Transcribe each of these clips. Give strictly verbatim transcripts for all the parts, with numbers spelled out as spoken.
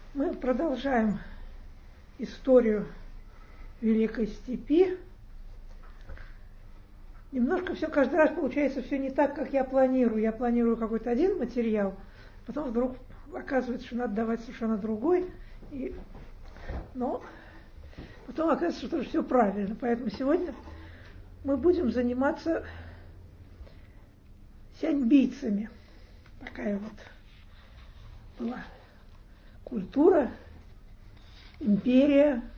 Мы продолжаем историю Великой Степи. Немножко все каждый раз получается все не так, как я планирую. Я планирую какой-то один материал, потом вдруг оказывается, что надо давать совершенно другой. И... Но потом оказывается, что все правильно. Поэтому сегодня мы будем заниматься сяньбийцами. Такая вот была культура, империя.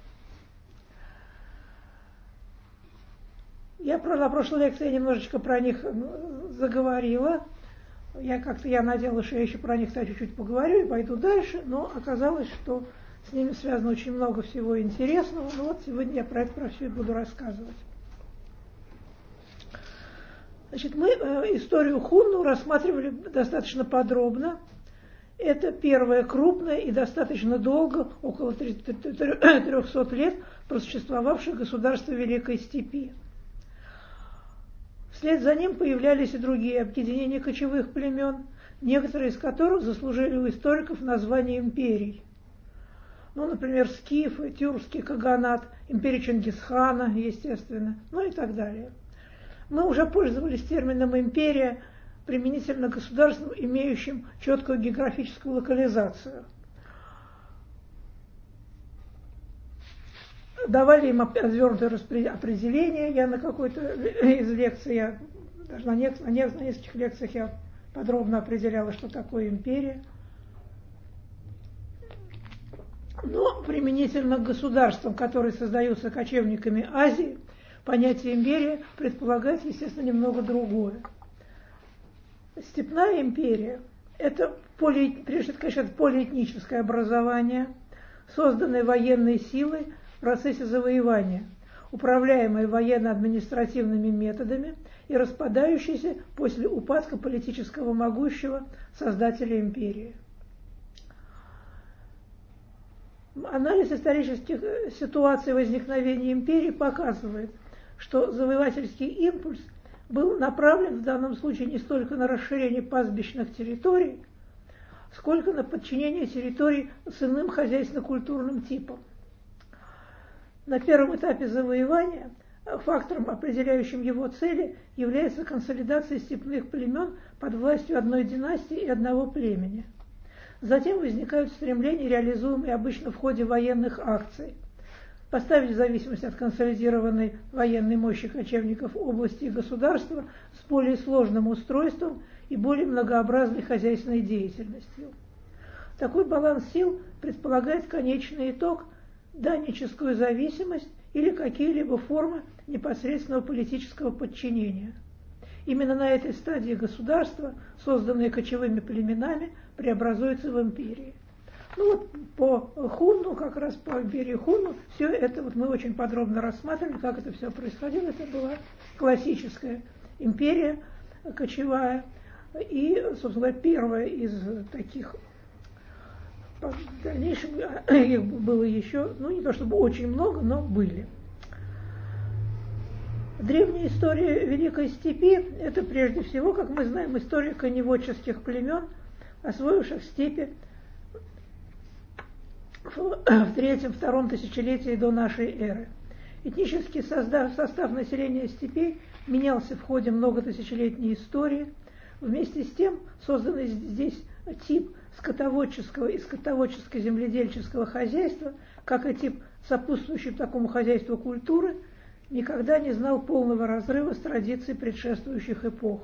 Я на прошлой лекции немножечко про них заговорила. Я как-то я надеялась, что я еще про них чуть-чуть поговорю и пойду дальше, но оказалось, что с ними связано очень много всего интересного. Ну вот сегодня я про это про все и буду рассказывать. Значит, мы э, историю Хунну рассматривали достаточно подробно. Это первое крупное и достаточно долго, около трехсот лет, просуществовавшее государство Великой Степи. Вслед за ним появлялись и другие объединения кочевых племен, некоторые из которых заслужили у историков название империй. Ну, например, скифы, тюркский каганат, империя Чингисхана, естественно, ну и так далее. Мы уже пользовались термином «империя» применительно к государствам, имеющим четкую географическую локализацию. Давали им развернутое определение. Я на какой-то из лекций, я, даже на, нек- на нескольких лекциях я подробно определяла, что такое империя. Но применительно к государствам, которые создаются кочевниками Азии, понятие империя предполагает, естественно, немного другое. Степная империя – это, поле, прежде всего, конечно, это полиэтническое образование, созданное военной силой в процессе завоевания, управляемое военно-административными методами и распадающееся после упадка политического могущества создателя империи. Анализ исторических ситуаций возникновения империи показывает, что завоевательский импульс был направлен в данном случае не столько на расширение пастбищных территорий, сколько на подчинение территорий с иным хозяйственно-культурным типом. На первом этапе завоевания фактором, определяющим его цели, является консолидация степных племен под властью одной династии и одного племени. Затем возникают стремления, реализуемые обычно в ходе военных акций, поставить в зависимость от консолидированной военной мощи кочевников области и государства с более сложным устройством и более многообразной хозяйственной деятельностью. Такой баланс сил предполагает конечный итог – данническую зависимость или какие-либо формы непосредственного политического подчинения. Именно на этой стадии государства, созданные кочевыми племенами, преобразуются в империи. Ну вот по Хунну, как раз по империи Хунну, все это вот мы очень подробно рассматривали, как это все происходило. Это была классическая империя кочевая. И, собственно говоря, первая из таких, в дальнейшем их было еще, ну не то чтобы очень много, но были. Древняя история Великой Степи – это прежде всего, как мы знаем, история коневодческих племен, освоивших степи в третьем-втором тысячелетии до нашей эры. Этнический состав, состав населения степей менялся в ходе многотысячелетней истории. Вместе с тем созданный здесь тип скотоводческого и скотоводческо-земледельческого хозяйства, как и тип сопутствующий такому хозяйству культуры, никогда не знал полного разрыва с традицией предшествующих эпох.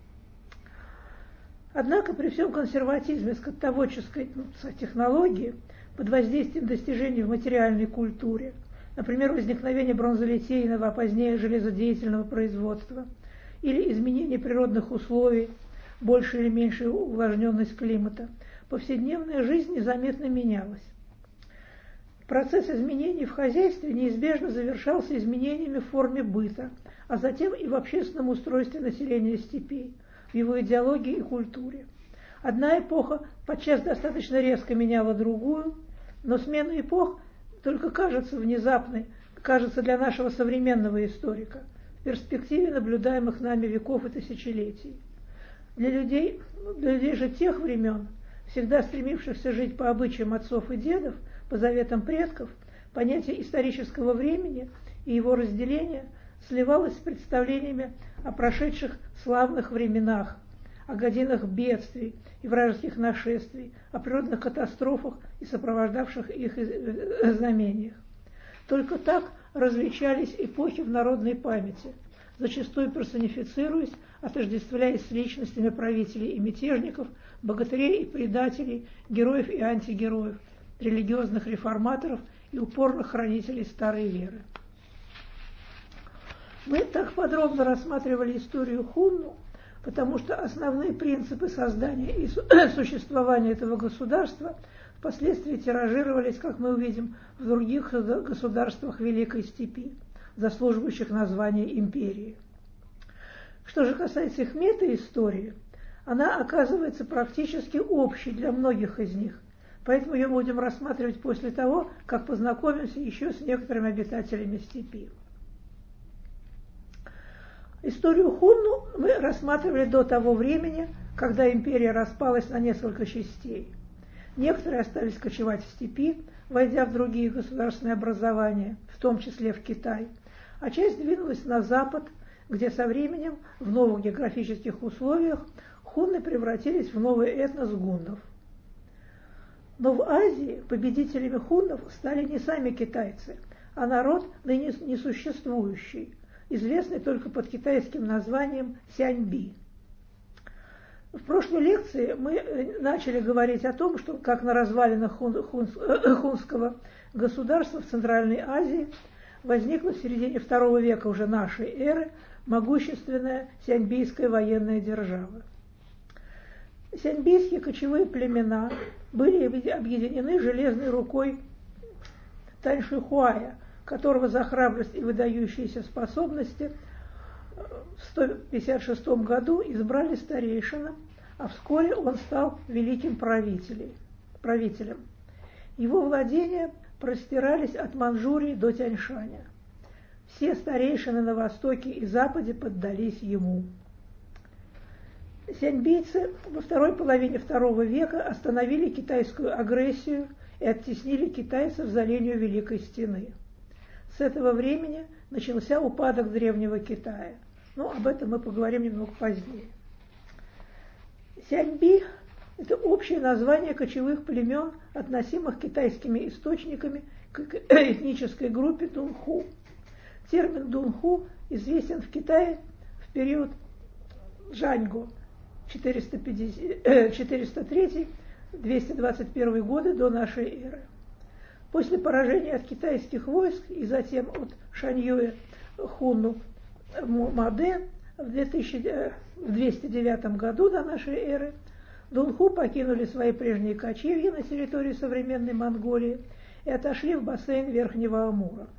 Однако при всем консерватизме скотоводческой ну, технологии, под воздействием достижений в материальной культуре, например, возникновение бронзолитейного, а позднее железодеятельного производства, или изменение природных условий, большая или меньшая увлажненность климата, повседневная жизнь незаметно менялась. Процесс изменений в хозяйстве неизбежно завершался изменениями в форме быта, а затем и в общественном устройстве населения степей, в его идеологии и культуре. Одна эпоха подчас достаточно резко меняла другую, но смена эпох только кажется внезапной, кажется для нашего современного историка, в перспективе наблюдаемых нами веков и тысячелетий. Для людей, для людей же тех времен всегда стремившихся жить по обычаям отцов и дедов, по заветам предков, понятие исторического времени и его разделения сливалось с представлениями о прошедших славных временах, о годинах бедствий и вражеских нашествий, о природных катастрофах и сопровождавших их знамениях. Только так различались эпохи в народной памяти, зачастую персонифицируясь, отождествляясь с личностями правителей и мятежников, богатырей и предателей, героев и антигероев, религиозных реформаторов и упорных хранителей старой веры. Мы так подробно рассматривали историю Хунну, потому что основные принципы создания и существования этого государства впоследствии тиражировались, как мы увидим, в других государствах Великой Степи, заслуживающих названия империи. Что же касается их метаистории, она оказывается практически общей для многих из них, поэтому ее будем рассматривать после того, как познакомимся еще с некоторыми обитателями степи. Историю Хунну мы рассматривали до того времени, когда империя распалась на несколько частей. Некоторые остались кочевать в степи, войдя в другие государственные образования, в том числе в Китай, а часть двинулась на запад, где со временем в новых географических условиях хунны превратились в новый этнос гуннов. Но в Азии победителями хуннов стали не сами китайцы, а народ ныне несуществующий, известный только под китайским названием Сяньби. В прошлой лекции мы начали говорить о том, что как на развалинах хун, хун, хунского государства в Центральной Азии возникла в середине второго века уже нашей эры могущественная сяньбийская военная держава. Сяньбийские кочевые племена были объединены железной рукой Таньшихуая, которого за храбрость и выдающиеся способности в сто пятьдесят шестом году избрали старейшином, а вскоре он стал великим правителем. Его владения простирались от Манчжурии до Тяньшаня. Все старейшины на востоке и западе поддались ему. Сяньбийцы во второй половине второго века остановили китайскую агрессию и оттеснили китайцев за линию Великой Стены. С этого времени начался упадок древнего Китая. Но об этом мы поговорим немного позднее. Сяньби – это общее название кочевых племен, относимых китайскими источниками к этнической группе дунху. Термин дунху известен в Китае в период Джаньго четыреста третий — двести двадцать первый годы до нашей эры. После поражения от китайских войск и затем от Шаньюэ Хунну Маде в двести девятом году до нашей эры дунху покинули свои прежние кочевья на территории современной Монголии и отошли в бассейн Верхнего Амура.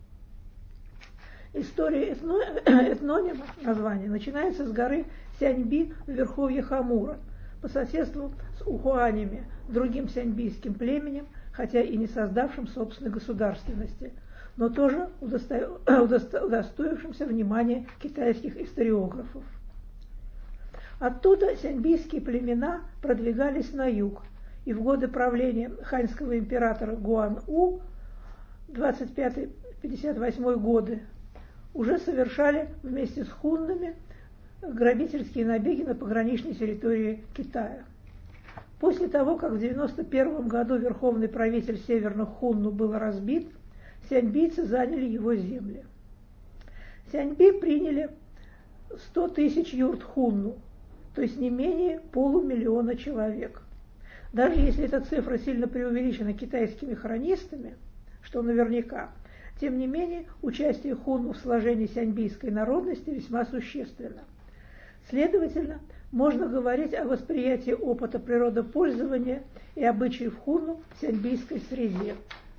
История этно... этнонима названия начинается с горы Сяньби в верховьях Амура, по соседству с ухуанями, другим сяньбийским племенем, хотя и не создавшим собственной государственности, но тоже удосто... удостоившимся внимания китайских историографов. Оттуда сяньбийские племена продвигались на юг, и в годы правления ханьского императора Гуан-У двадцать пятый — пятьдесят восьмой годы уже совершали вместе с хуннами грабительские набеги на пограничной территории Китая. После того, как в девяносто первом году верховный правитель северных хунну был разбит, сяньбийцы заняли его земли. Сяньби приняли сто тысяч юрт хунну, то есть не менее полумиллиона человек. Даже если эта цифра сильно преувеличена китайскими хронистами, что наверняка, тем не менее участие хунну в сложении сяньбийской народности весьма существенно. Следовательно, можно говорить о восприятии опыта природопользования и обычаев хунну в сяньбийской среде.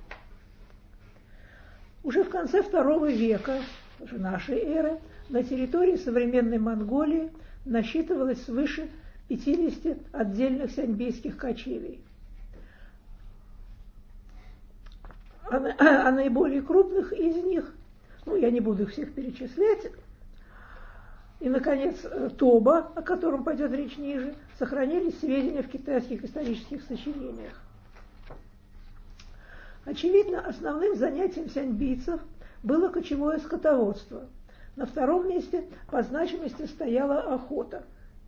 Уже в конце второго века, уже нашей эры, на территории современной Монголии насчитывалось свыше пятидесяти отдельных сяньбийских кочевий. А, а а наиболее крупных из них, ну, я не буду их всех перечислять, и, наконец, Тоба, о котором пойдет речь ниже, сохранились сведения в китайских исторических сочинениях. Очевидно, основным занятием сяньбийцев было кочевое скотоводство. На втором месте по значимости стояла охота.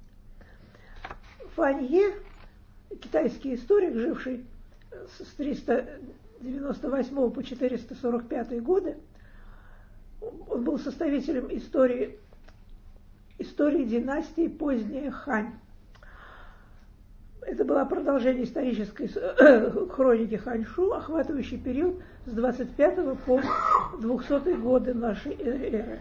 Фанье, китайский историк, живший с триста девяносто восьмого по четыреста сорок пятый годы, он был составителем истории, истории династии поздняя Хань. Это было продолжение исторической хроники Ханьшу, охватывающей период с двадцать пятого по двухсотые годы нашей эры.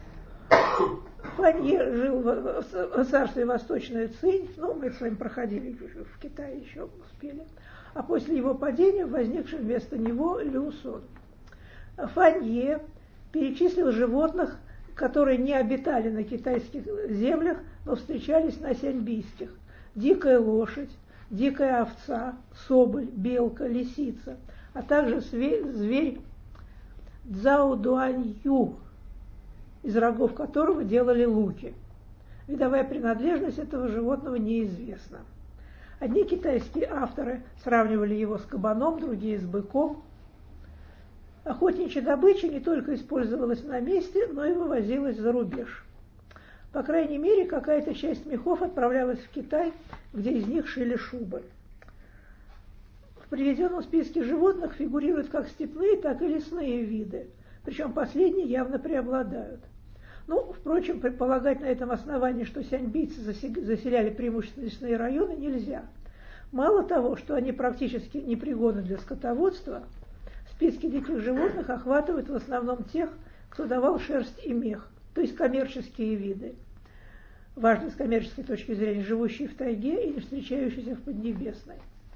Фанье жил в царстве Восточная Цинь, ну, мы с вами проходили в Китае, еще успели, а после его падения возникший вместо него Лю Сон. Фанье перечислил животных, которые не обитали на китайских землях, но встречались на сяньбийских. Дикая лошадь, дикая овца, соболь, белка, лисица, а также зверь Цзаодуанью, из рогов которого делали луки. Видовая принадлежность этого животного неизвестна. Одни китайские авторы сравнивали его с кабаном, другие с быком. Охотничья добыча не только использовалась на месте, но и вывозилась за рубеж. По крайней мере, какая-то часть мехов отправлялась в Китай, где из них шили шубы. В приведенном списке животных фигурируют как степные, так и лесные виды, причем последние явно преобладают. Ну, впрочем, предполагать на этом основании, что сяньбийцы заселяли преимущественно лесные районы, нельзя. Мало того, что они практически непригодны для скотоводства, списки диких животных охватывают в основном тех, кто давал шерсть и мех, то есть коммерческие виды, важные с коммерческой точки зрения, живущие в тайге или встречающиеся в Поднебесной.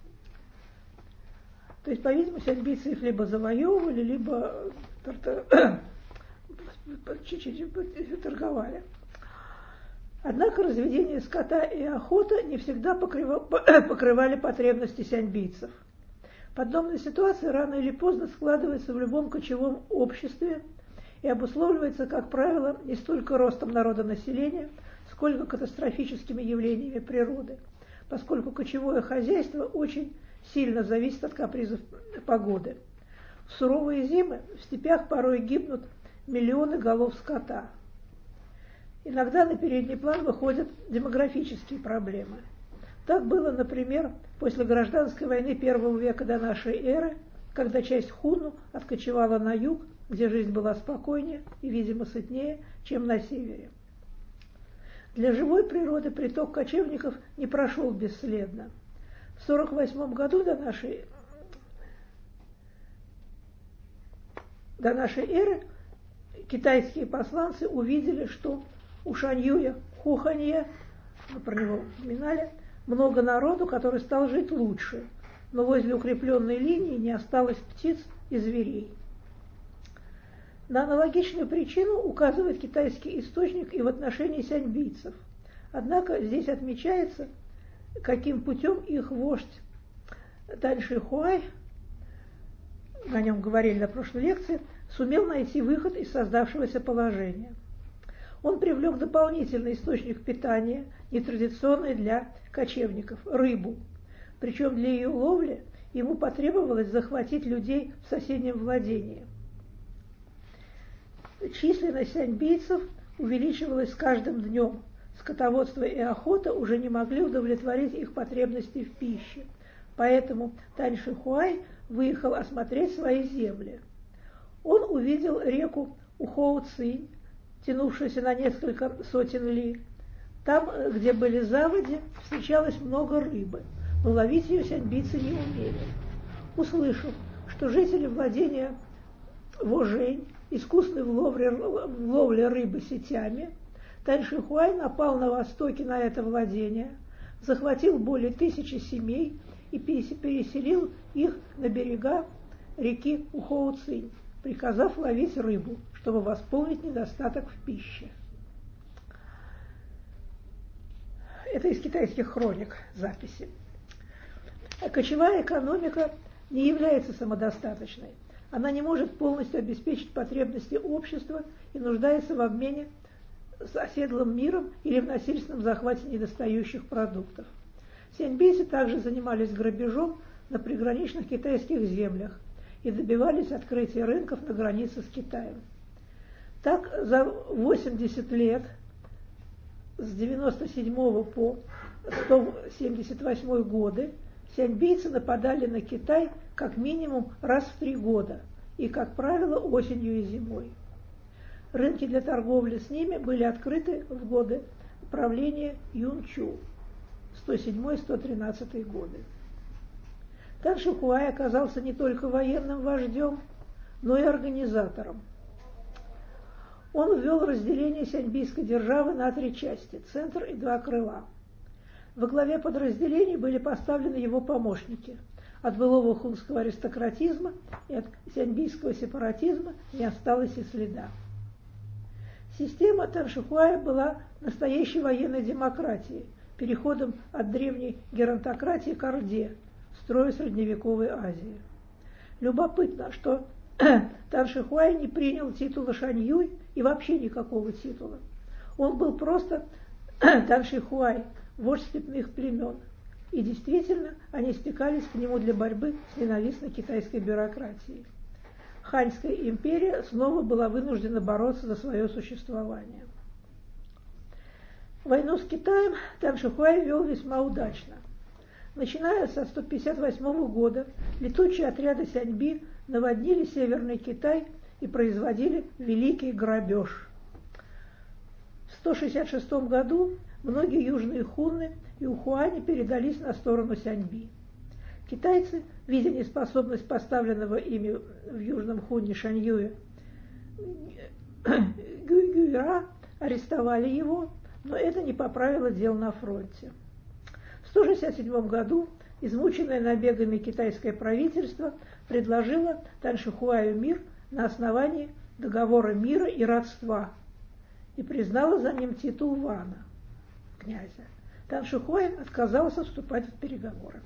То есть, по-видимому, сяньбийцы их либо завоевывали, либо торговали. Однако разведение скота и охота не всегда покрывали потребности сяньбийцев. Подобная ситуация рано или поздно складывается в любом кочевом обществе и обусловливается, как правило, не столько ростом народонаселения, сколько катастрофическими явлениями природы, поскольку кочевое хозяйство очень сильно зависит от капризов погоды. В суровые зимы в степях порой гибнут миллионы голов скота. Иногда на передний план выходят демографические проблемы. Так было, например, после гражданской войны первого века до нашей эры, когда часть хунну откочевала на юг, где жизнь была спокойнее и, видимо, сытнее, чем на севере. Для живой природы приток кочевников не прошел бесследно. В сорок восьмом году до нашей, до нашей эры китайские посланцы увидели, что у Шаньюя Хуханья, мы про него упоминали, много народу, который стал жить лучше, но возле укрепленной линии не осталось птиц и зверей. На аналогичную причину указывает китайский источник и в отношении сяньбийцев. Однако здесь отмечается, каким путем их вождь Тань Шихуай, о нем говорили на прошлой лекции, сумел найти выход из создавшегося положения. Он привлек дополнительный источник питания, нетрадиционный для кочевников – рыбу. Причем для ее ловли ему потребовалось захватить людей в соседнем владении. Численность сяньбийцев увеличивалась с каждым днем. Скотоводство и охота уже не могли удовлетворить их потребности в пище. Поэтому Тань Шихуай выехал осмотреть свои земли. Он увидел реку Ухоу-Цинь, тянувшуюся на несколько сотен ли. Там, где были заводи, встречалось много рыбы, но ловить ее сяньбийцы не умели. Услышав, что жители владения Вожень искусны в ловле, в ловле рыбы сетями, Тань Шихуай напал на востоке на это владение, захватил более тысячи семей и переселил их на берега реки Ухоу-Цинь, приказав ловить рыбу, чтобы восполнить недостаток в пище. Это из китайских хроник записи. Кочевая экономика не является самодостаточной. Она не может полностью обеспечить потребности общества и нуждается в обмене с оседлым миром или в насильственном захвате недостающих продуктов. Сяньбийцы также занимались грабежом на приграничных китайских землях и добивались открытия рынков на границе с Китаем. Так, за восемьдесят лет, с девяносто седьмого по сто семьдесят восьмой годы, сяньбийцы нападали на Китай как минимум раз в три года и, как правило, осенью и зимой. Рынки для торговли с ними были открыты в годы правления Юнчу, сто седьмой — сто тринадцатый годы. Тан Шихуай оказался не только военным вождем, но и организатором. Он ввел разделение сяньбийской державы на три части – центр и два крыла. Во главе подразделений были поставлены его помощники. От былого хунского аристократизма и от сяньбийского сепаратизма не осталось и следа. Система Тан Шихуая была настоящей военной демократией, переходом от древней геронтократии к орде, строю средневековой Азии. Любопытно, что Тан Шихуай не принял титула Шаньюй и вообще никакого титула. Он был просто Тан Шихуай, вождь степных племен. И действительно, они стекались к нему для борьбы с ненавистной китайской бюрократией. Ханьская империя снова была вынуждена бороться за свое существование. Войну с Китаем Тан Шихуай вел весьма удачно. Начиная со сто пятьдесят восьмого года летучие отряды Сяньби наводнили Северный Китай и производили великий грабеж. В сто шестьдесят шестом году многие южные хунны и ухуани передались на сторону Сяньби. Китайцы, видя неспособность поставленного ими в Южном Хунне Шаньюя Гюйгюйра, арестовали его, но это не поправило дел на фронте. В сто шестьдесят седьмом году измученное набегами китайское правительство предложило Тан Шихуаю мир на основании договора мира и родства и признало за ним титул вана, князя. Тан Шихуай отказался вступать в переговоры.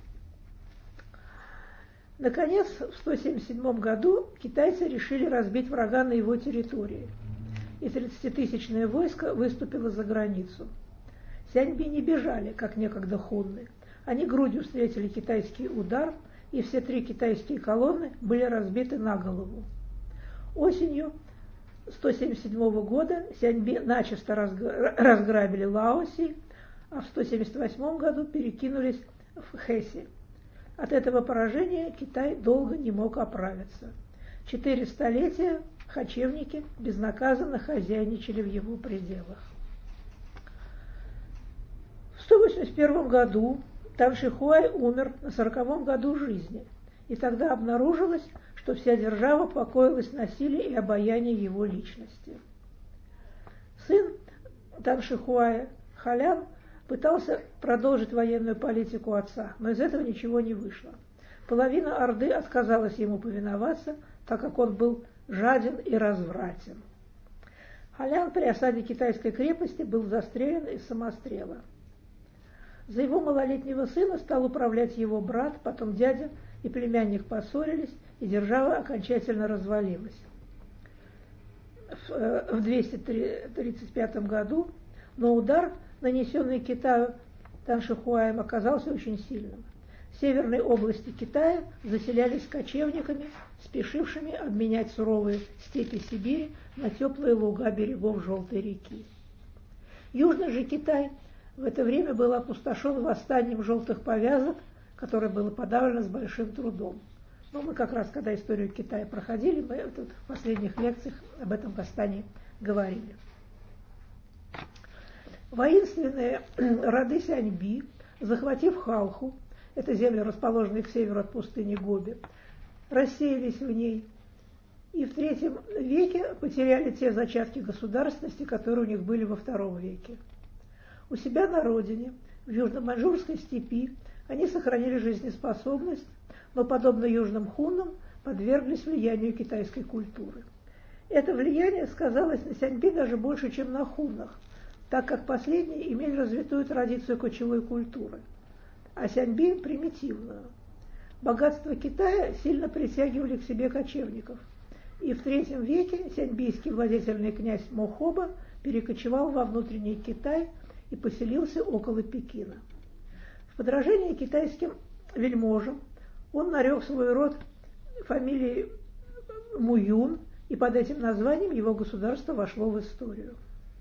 Наконец, в сто семьдесят седьмом году китайцы решили разбить врага на его территории, и тридцатитысячное войско выступило за границу. Сяньби не бежали, как некогда хунны. Они грудью встретили китайский удар, и все три китайские колонны были разбиты на голову. Осенью сто семьдесят седьмого года Сяньби начисто разграбили Лаоси, а в сто семьдесят восьмом году перекинулись в Хэси. От этого поражения Китай долго не мог оправиться. Четыре столетия кочевники безнаказанно хозяйничали в его пределах. В сто восемьдесят первом году Тан Шихуай умер на сороковом году жизни, и тогда обнаружилось, что вся держава покоилась на силе и обаянии его личности. Сын Тан Шихуая, Халян, пытался продолжить военную политику отца, но из этого ничего не вышло. Половина Орды отказалась ему повиноваться, так как он был жаден и развратен. Халян при осаде китайской крепости был застрелен из самострела. За его малолетнего сына стал управлять его брат, потом дядя и племянник поссорились, и держава окончательно развалилась. В двести тридцать пятом году, но удар, нанесенный Китаю Тан Шихуаем, оказался очень сильным. Северные области Китая заселялись кочевниками, спешившими обменять суровые степи Сибири на теплые луга берегов Желтой реки. Южный же Китай в это время был опустошен восстанием желтых повязок, которое было подавлено с большим трудом. Но мы как раз, когда историю Китая проходили, мы тут в последних лекциях об этом восстании говорили. Воинственные роды Сяньби, захватив Халху, это земли, расположенные к северу от пустыни Гоби, рассеялись в ней и в третьем веке потеряли те зачатки государственности, которые у них были во втором веке. У себя на родине, в южно-маньчжурской степи, они сохранили жизнеспособность, но, подобно южным хуннам, подверглись влиянию китайской культуры. Это влияние сказалось на Сяньби даже больше, чем на хуннах, так как последние имели развитую традицию кочевой культуры, а Сяньби – примитивную. Богатства Китая сильно притягивали к себе кочевников, и в третьем веке сяньбийский владетельный князь Мохоба перекочевал во внутренний Китай и поселился около Пекина. В подражание китайским вельможам он нарек свой род фамилией Муюн, и под этим названием его государство вошло в историю.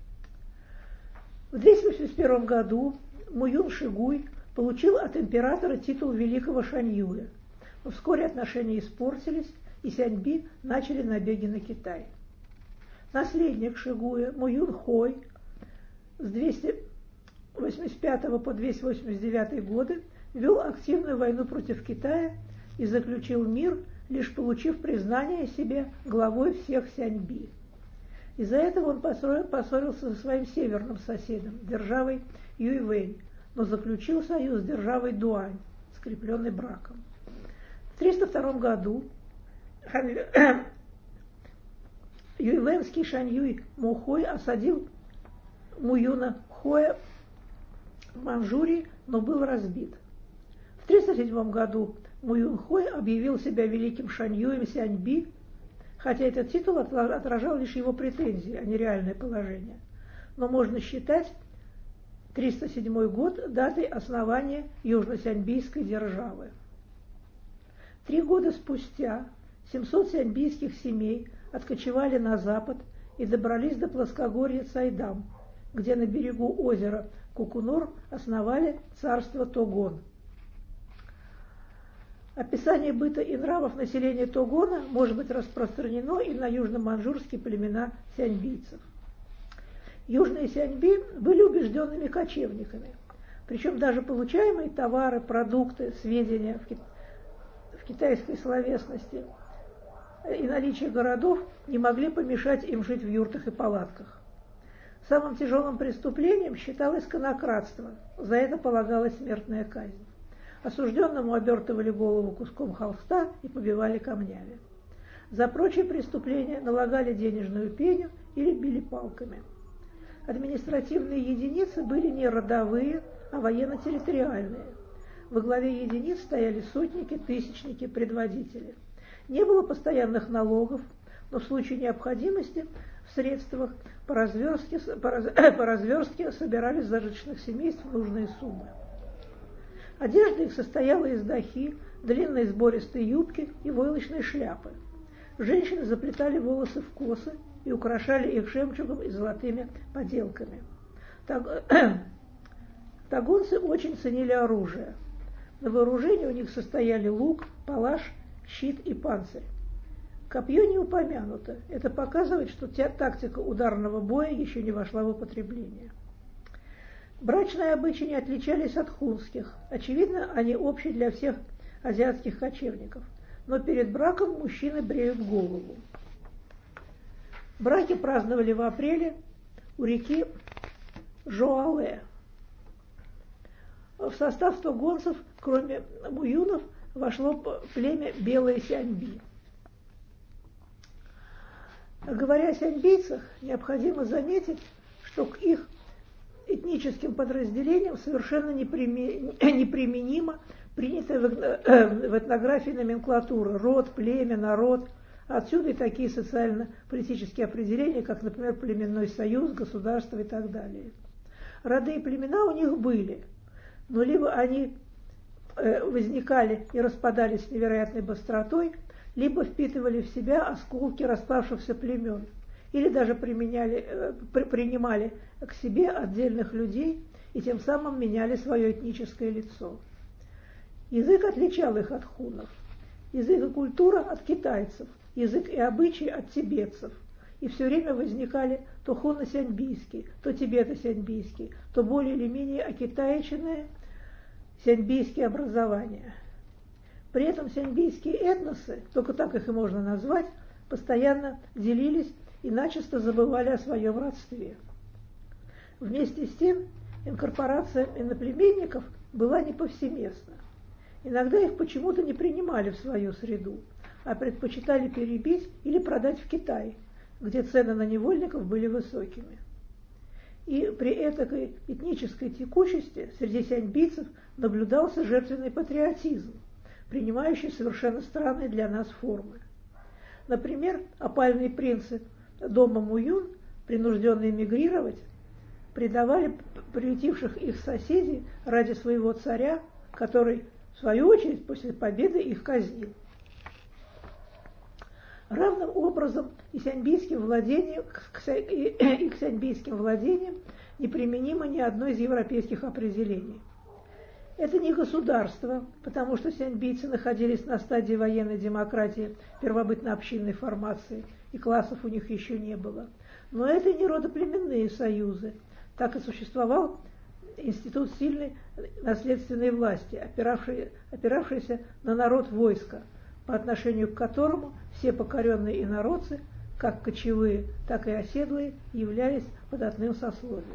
В двести восемьдесят первом году Муюн Шигуй получил от императора титул великого Шаньюя, но вскоре отношения испортились, и сяньби начали набеги на Китай. Наследник Шигуя Муюн Хой с двести восемьдесят пятого по двести восемьдесят девятый годы вел активную войну против Китая и заключил мир, лишь получив признание себе главой всех сяньби. Из-за этого он поссорился со своим северным соседом, державой Юйвэнь, но заключил союз с державой Дуань, скрепленный браком. В триста втором году юйвэнский Шаньюй Мухой осадил Муюна Хоя в Манчжурии, но был разбит. В триста седьмом году Муюн Хой объявил себя великим Шаньюем Сяньби, хотя этот титул отражал лишь его претензии, а не реальное положение. Но можно считать триста седьмой год датой основания Южно-Сяньбийской державы. Три года спустя семьсот сяньбийских семей откочевали на запад и добрались до плоскогорья Цайдам, где на берегу озера Кукунор основали царство Тогон. Описание быта и нравов населения Тогона может быть распространено и на южно-манчжурские племена сяньбийцев. Южные сяньби были убежденными кочевниками, причем даже получаемые товары, продукты, сведения в, ки- в китайской словесности и наличие городов не могли помешать им жить в юртах и палатках. Самым тяжелым преступлением считалось конокрадство, за это полагалась смертная казнь. Осужденному обертывали голову куском холста и побивали камнями. За прочие преступления налагали денежную пеню или били палками. Административные единицы были не родовые, а военно-территориальные. Во главе единиц стояли сотники, тысячники, предводители. Не было постоянных налогов, но в случае необходимости в средствах по разверстке, по раз, по разверстке собирали с зажиточных семейств нужные суммы. Одежда их состояла из дахи, длинной сбористой юбки и войлочной шляпы. Женщины заплетали волосы в косы и украшали их жемчугом и золотыми поделками. Тогонцы очень ценили оружие. На вооружении у них состояли лук, палаш, щит и панцирь. Копье не упомянуто. Это показывает, что тактика ударного боя еще не вошла в употребление. Брачные обычаи не отличались от хунских. Очевидно, они общие для всех азиатских кочевников. Но перед браком мужчины бреют голову. Браки праздновали в апреле у реки Жоале. В состав тогонцев, кроме муюнов, вошло племя Белые Сяньби. Говоря о сяньбийцах, необходимо заметить, что к их этническим подразделениям совершенно неприменима принятая в этнографии номенклатура: род, племя, народ. Отсюда и такие социально-политические определения, как, например, племенной союз, государство и так далее. Роды и племена у них были, но либо они возникали и распадались с невероятной быстротой, либо впитывали в себя осколки распавшихся племен, или даже применяли, при, принимали к себе отдельных людей и тем самым меняли свое этническое лицо. Язык отличал их от хунов, язык и культура от китайцев, язык и обычаи от тибетцев. И все время возникали то хуно-сяньбийские, то тибето-сяньбийские, то более или менее окитаеченные сяньбийские образования. При этом сяньбийские этносы, только так их и можно назвать, постоянно делились и начисто забывали о своем родстве. Вместе с тем инкорпорация иноплеменников была не повсеместна. Иногда их почему-то не принимали в свою среду, а предпочитали перебить или продать в Китай, где цены на невольников были высокими. И при этой этнической текучести среди сяньбийцев наблюдался жертвенный патриотизм, принимающий совершенно странные для нас формы. Например, опальные принцы дома Муюн принужденные мигрировать, предавали приютивших их соседей ради своего царя, который, в свою очередь, после победы их казнил. Равным образом и сяньбийским владениям, и к сяньбийским владениям неприменимо ни одно из европейских определений. Это не государство, потому что сяньбийцы находились на стадии военной демократии первобытно-общинной формации, и классов у них еще не было. Но это не родоплеменные союзы. Так и существовал институт сильной наследственной власти, опиравший, опиравшийся на народ войска, по отношению к которому все покоренные инородцы, как кочевые, так и оседлые, являлись податным сословием.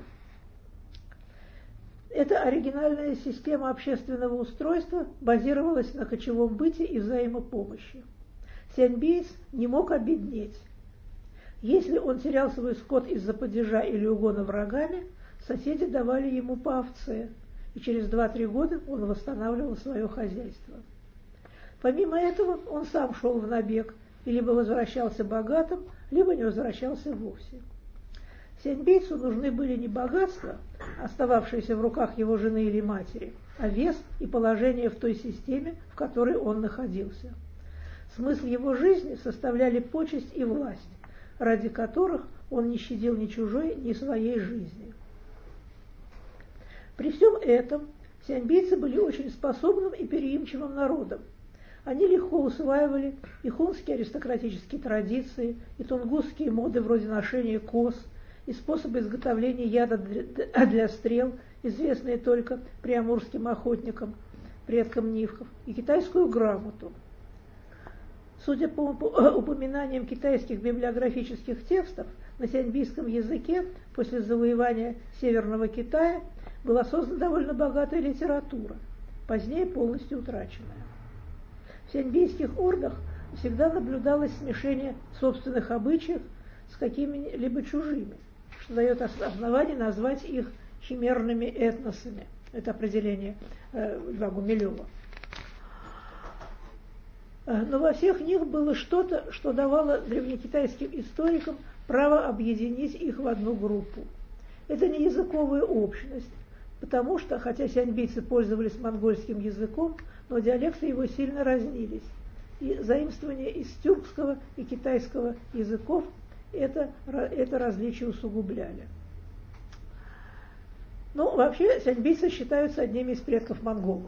Эта оригинальная система общественного устройства базировалась на кочевом быте и взаимопомощи. Сяньбиец не мог обеднеть. Если он терял свой скот из-за падежа или угона врагами, соседи давали ему по овце, и через два-три года он восстанавливал свое хозяйство. Помимо этого он сам шел в набег и либо возвращался богатым, либо не возвращался вовсе. Сяньбийцу нужны были не богатства, остававшиеся в руках его жены или матери, а вес и положение в той системе, в которой он находился. Смысл его жизни составляли почесть и власть, ради которых он не щадил ни чужой, ни своей жизни. При всем этом сяньбийцы были очень способным и переимчивым народом. Они легко усваивали и хунские аристократические традиции, и тунгусские моды вроде ношения кос, и способы изготовления яда для, для стрел, известные только приамурским охотникам, предкам нивхов, и китайскую грамоту. Судя по упоминаниям китайских библиографических текстов, на сяньбийском языке после завоевания Северного Китая была создана довольно богатая литература, позднее полностью утраченная. В сяньбийских ордах всегда наблюдалось смешение собственных обычаев с какими-либо чужими, что дает основание назвать их химерными этносами. Это определение э, Льва Гумилева. Но во всех них было что-то, что давало древнекитайским историкам право объединить их в одну группу. Это не языковая общность, потому что, хотя сяньбийцы пользовались монгольским языком, но диалекты его сильно разнились. И заимствование из тюркского и китайского языков это, это различие усугубляли. Ну, вообще, сяньбийцы считаются одними из предков монголов.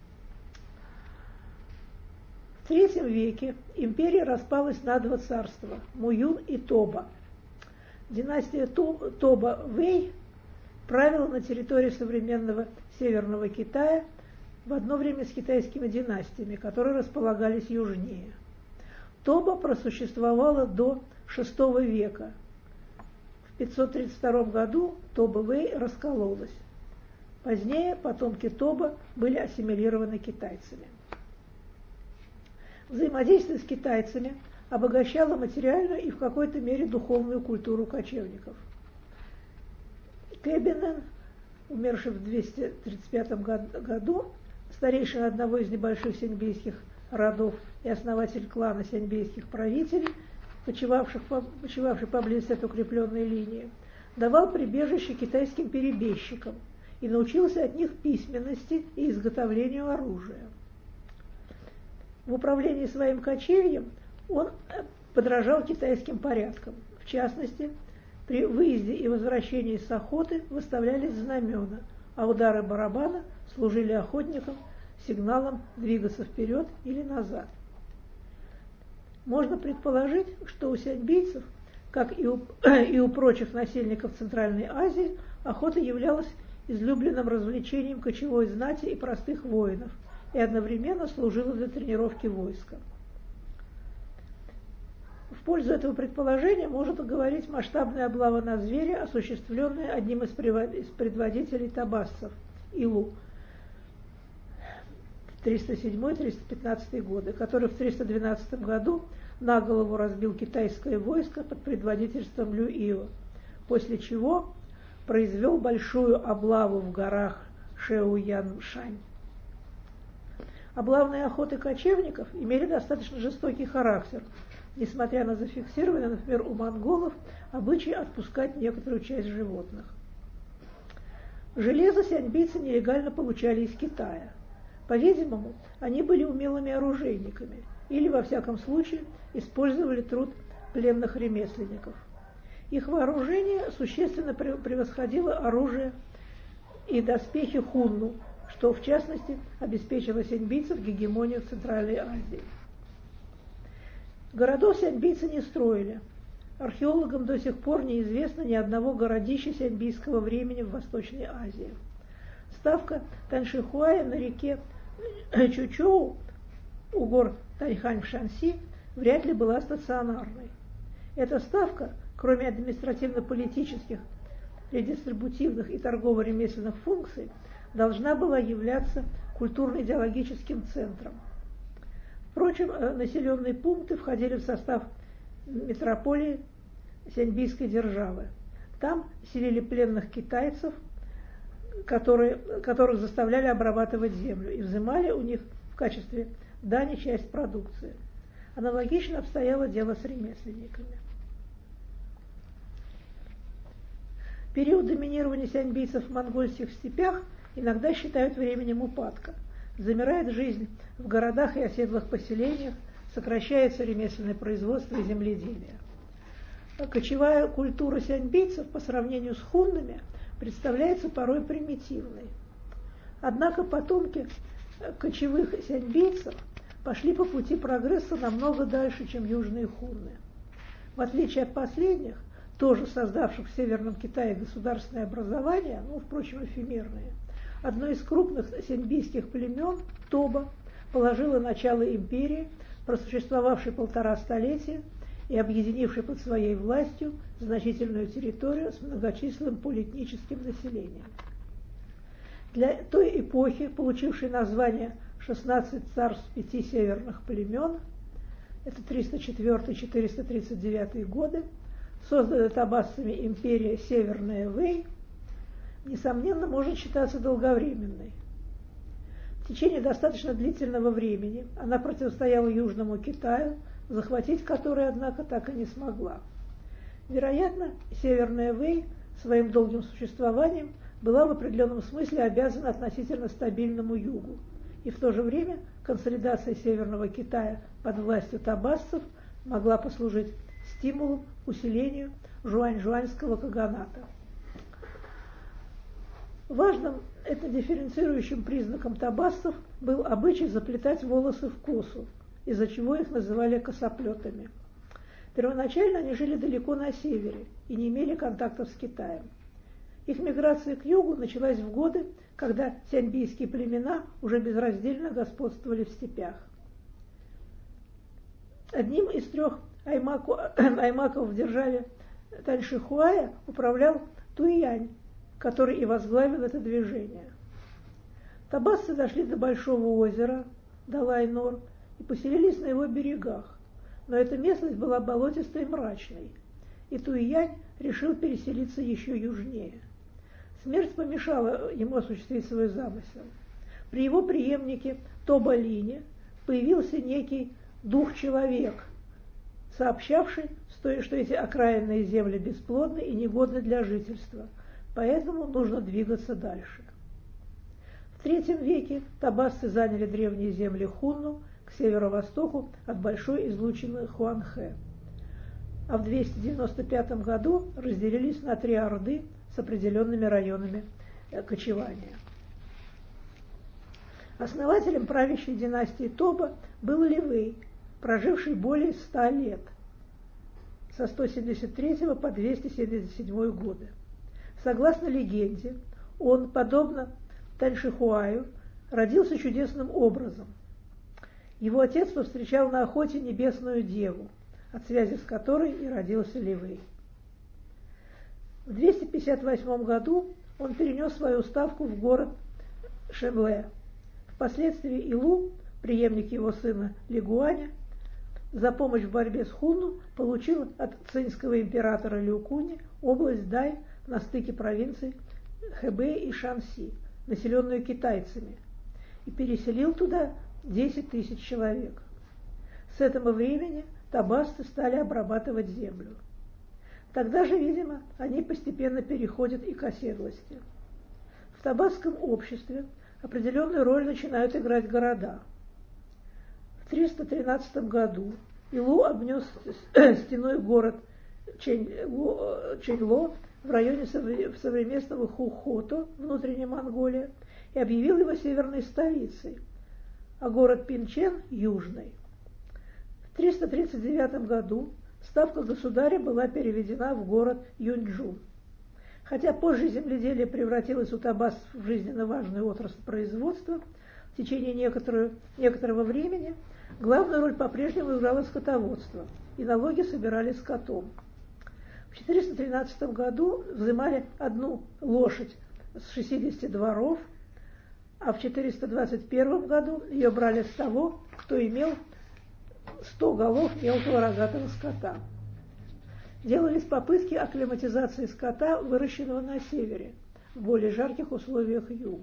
В третьем веке империя распалась на два царства – Муюн и Тоба. Династия Тоба-Вэй правила на территории современного Северного Китая в одно время с китайскими династиями, которые располагались южнее. Тоба просуществовала до шестого века. В пятьсот тридцать втором году Тоба-Вэй раскололась. Позднее потомки Тоба были ассимилированы китайцами. Взаимодействие с китайцами обогащало материальную и в какой-то мере духовную культуру кочевников. Кэбинен, умерший в двести тридцать пятом году, старейшина одного из небольших сяньбийских родов и основатель клана сяньбийских правителей, почивавших, почивавший поблизости от укрепленной линии, давал прибежище китайским перебежчикам и научился от них письменности и изготовлению оружия. В управлении своим кочевьем он подражал китайским порядкам. В частности, при выезде и возвращении с охоты выставлялись знамена, а удары барабана служили охотникам сигналом двигаться вперед или назад. Можно предположить, что у сяньбийцев, как и у, и у прочих насельников Центральной Азии, охота являлась излюбленным развлечением кочевой знати и простых воинов и одновременно служила для тренировки войска. В пользу этого предположения может говорить масштабная облава на зверя, осуществленная одним из предводителей табасцев, Илу, в триста седьмой — триста пятнадцатый годы, который в триста двенадцатом году на голову разбил китайское войско под предводительством Лю Ио, после чего произвел большую облаву в горах Шэуяншань. Облавные охоты кочевников имели достаточно жестокий характер, несмотря на зафиксированный, например, у монголов, обычай отпускать некоторую часть животных. Железо сяньбийцы нелегально получали из Китая. По-видимому, они были умелыми оружейниками или, во всяком случае, использовали труд пленных ремесленников. Их вооружение существенно превосходило оружие и доспехи хунну, что, в частности, обеспечило сяньбийцев гегемонию в Центральной Азии. Городов сяньбийцы не строили. Археологам до сих пор неизвестно ни одного городища сяньбийского времени в Восточной Азии. Ставка Таньшихуая на реке Чучоу у гор Таньхань в Шанси вряд ли была стационарной. Эта ставка, кроме административно-политических, редистрибутивных и торгово-ремесленных функций, должна была являться культурно-идеологическим центром. Впрочем, населенные пункты входили в состав метрополии сяньбийской державы. Там селили пленных китайцев, которые, которых заставляли обрабатывать землю и взимали у них в качестве дани часть продукции. Аналогично обстояло дело с ремесленниками. Период доминирования сяньбийцев в монгольских степях иногда считают временем упадка. Замирает жизнь в городах и оседлых поселениях, сокращается ремесленное производство и земледелие. Кочевая культура сяньбийцев по сравнению с хуннами представляется порой примитивной. Однако потомки кочевых сяньбийцев пошли по пути прогресса намного дальше, чем южные хунны. В отличие от последних, тоже создавших в Северном Китае государственное образование, ну, впрочем, эфемерное, одно из крупных сяньбийских племен, Тоба, положило начало империи, просуществовавшей полтора столетия и объединившей под своей властью значительную территорию с многочисленным полиэтническим населением. Для той эпохи, получившей название «шестнадцать царств пяти северных племен», это триста четвёртый — четыреста тридцать девятый годы, созданная табасцами империя Северная Вэй, несомненно, может считаться долговременной. В течение достаточно длительного времени она противостояла Южному Китаю, захватить который, однако, так и не смогла. Вероятно, Северная Вэй своим долгим существованием была в определенном смысле обязана относительно стабильному югу, и в то же время консолидация Северного Китая под властью табасцев могла послужить стимулом к усилению жуань-жуаньского каганата. Важным этнодифференцирующим признаком табасцев был обычай заплетать волосы в косу, из-за чего их называли косоплетами. Первоначально они жили далеко на севере и не имели контактов с Китаем. Их миграция к югу началась в годы, когда сяньбийские племена уже безраздельно господствовали в степях. Одним из трех аймаку, аймаков в державе Таньшихуая управлял Туйянь, который и возглавил это движение. Табасцы дошли до Большого озера, Далай-Нор, и поселились на его берегах, но эта местность была болотистой и мрачной, и Туйянь решил переселиться еще южнее. Смерть помешала ему осуществить свой замысел. При его преемнике Тоба-Лине появился некий дух-человек, сообщавший, что эти окраинные земли бесплодны и негодны для жительства, поэтому нужно двигаться дальше. В третьем веке табасцы заняли древние земли Хунну к северо-востоку от большой излучины Хуанхэ, а в двести девяносто пятом году разделились на три орды с определенными районами кочевания. Основателем правящей династии Тоба был Ливэй, проживший более ста лет, со сто семьдесят третьего по двести семьдесят седьмой годы. Согласно легенде, он, подобно Таньшихуаю, родился чудесным образом. Его отец повстречал на охоте небесную деву, от связи с которой и родился Ливэй. В двести пятьдесят восьмом году он перенес свою ставку в город Шенле. Впоследствии Илу, преемник его сына Лигуаня, за помощь в борьбе с Хунну получил от цинского императора Люкуни область Дай на стыке провинций Хэбэй и Шанси, населенную китайцами, и переселил туда десять тысяч человек. С этого времени табасцы стали обрабатывать землю. Тогда же, видимо, они постепенно переходят и к оседлости. В табасском обществе определенную роль начинают играть города. В триста тринадцатом году Илу обнес стеной город Чэньло в районе современного Хухото, внутренней Монголии, и объявил его северной столицей, а город Пинчэн – южной. В триста тридцать девятом году ставка государя была переведена в город Юньчжун. Хотя позже земледелие превратилось у табасцев в жизненно важную отрасль производства, в течение некоторого, некоторого времени главную роль по-прежнему играло скотоводство, и налоги собирали скотом. В четыреста тринадцатом году взимали одну лошадь с шестидесяти дворов, а в четыреста двадцать первом году ее брали с того, кто имел сто голов мелкого рогатого скота. Делались попытки акклиматизации скота, выращенного на севере, в более жарких условиях юга.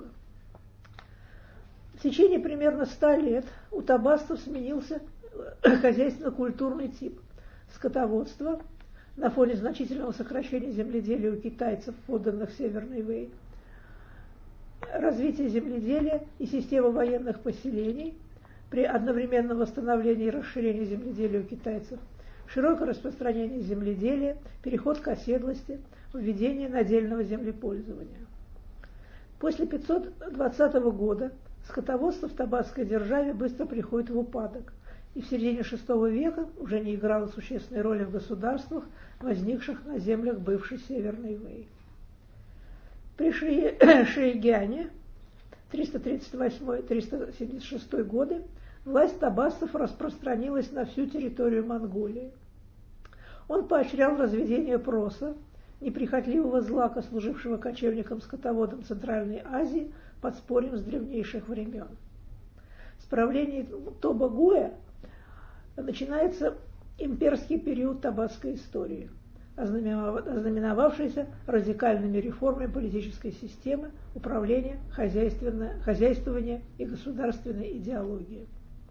В течение примерно ста лет у табасцев сменился хозяйственно-культурный тип скотоводства на фоне значительного сокращения земледелия у китайцев, подданных Северной Вэй, развитие земледелия и система военных поселений при одновременном восстановлении и расширении земледелия у китайцев, широкое распространение земледелия, переход к оседлости, введение надельного землепользования. После пятьсот двадцатого года скотоводство в табасской державе быстро приходит в упадок, и в середине шестого века уже не играло существенной роли в государствах, возникших на землях бывшей Северной Вэй. При Шэйгяне триста тридцать восьмой — триста семьдесят шестой годы власть табасцев распространилась на всю территорию Монголии. Он поощрял разведение проса, неприхотливого злака, служившего кочевникам-скотоводам Центральной Азии подспорьем с древнейших времен. С правления Тоба-Гуя начинается имперский период табасской истории, ознаменовавшийся радикальными реформами политической системы, управления, хозяйствования и государственной идеологии.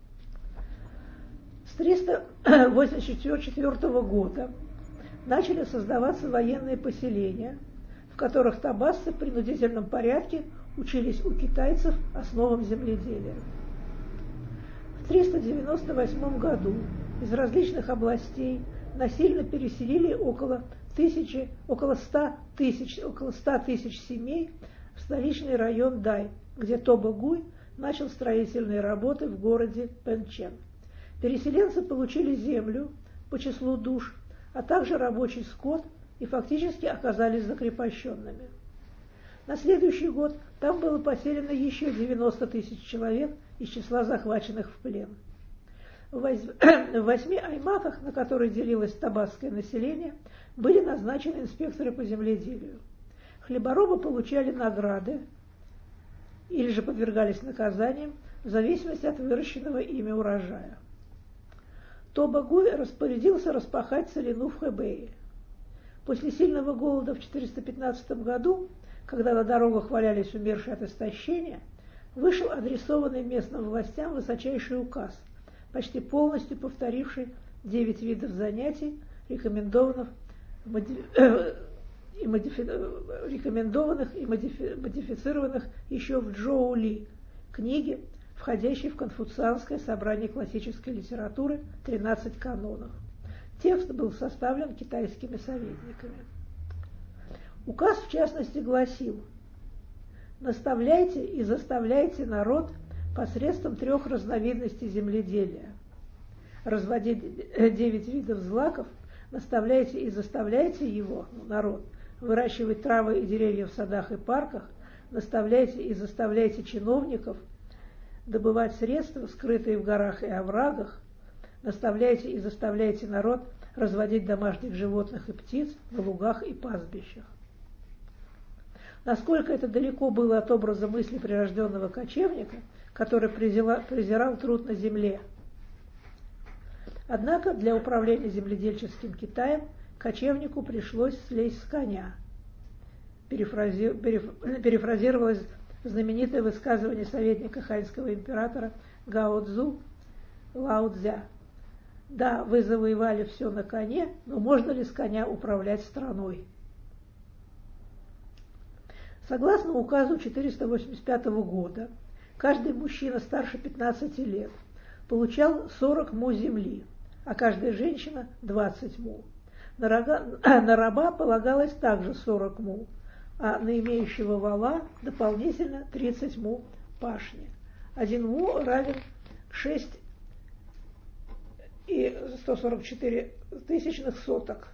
С триста восемьдесят четвёртого года начали создаваться военные поселения, в которых табасцы в принудительном порядке учились у китайцев основам земледелия. В триста девяносто восьмом году из различных областей насильно переселили около тысячи, около ста тысяч, около ста тысяч семей в столичный район Дай, где Тоба-Гуй начал строительные работы в городе Пэнчэн. Переселенцы получили землю по числу душ, а также рабочий скот и фактически оказались закрепощенными. На следующий год там было поселено еще девяносто тысяч человек из числа захваченных в плен. В восьми аймаках, на которые делилось табасское население, были назначены инспекторы по земледелию. Хлеборобы получали награды или же подвергались наказаниям в зависимости от выращенного ими урожая. Тоба-Гуй распорядился распахать целину в Хэбэе. После сильного голода в четыреста пятнадцатом году, когда на дорогах валялись умершие от истощения, вышел адресованный местным властям высочайший указ, почти полностью повторивший девять видов занятий, рекомендованных, и, модифи... рекомендованных и модифи... модифицированных еще в Джоу-Ли, книге, входящей в конфуцианское собрание классической литературы тринадцать канонов. Текст был составлен китайскими советниками. Указ, в частности, гласил: «Наставляйте и заставляйте народ посредством трех разновидностей земледелия. Разводить девять видов злаков, наставляйте и заставляйте его, народ, выращивать травы и деревья в садах и парках, наставляйте и заставляйте чиновников добывать средства, скрытые в горах и оврагах, наставляйте и заставляйте народ разводить домашних животных и птиц на лугах и пастбищах». Насколько это далеко было от образа мысли прирожденного кочевника, который презирал труд на земле. Однако для управления земледельческим Китаем кочевнику пришлось слезть с коня. Перефрази... переф... Перефразировалось знаменитое высказывание советника ханьского императора Гао Цзу Лао Цзя: Да, вы завоевали все на коне, но можно ли с коня управлять страной? Согласно указу четыреста восемьдесят пятого года, каждый мужчина старше пятнадцати лет получал сорок му земли, а каждая женщина двадцать му. На, рога, на раба полагалось также сорок му, а на имеющего вала дополнительно тридцать му пашни. Один му равен шесть и сто сорок четыре тысячных соток.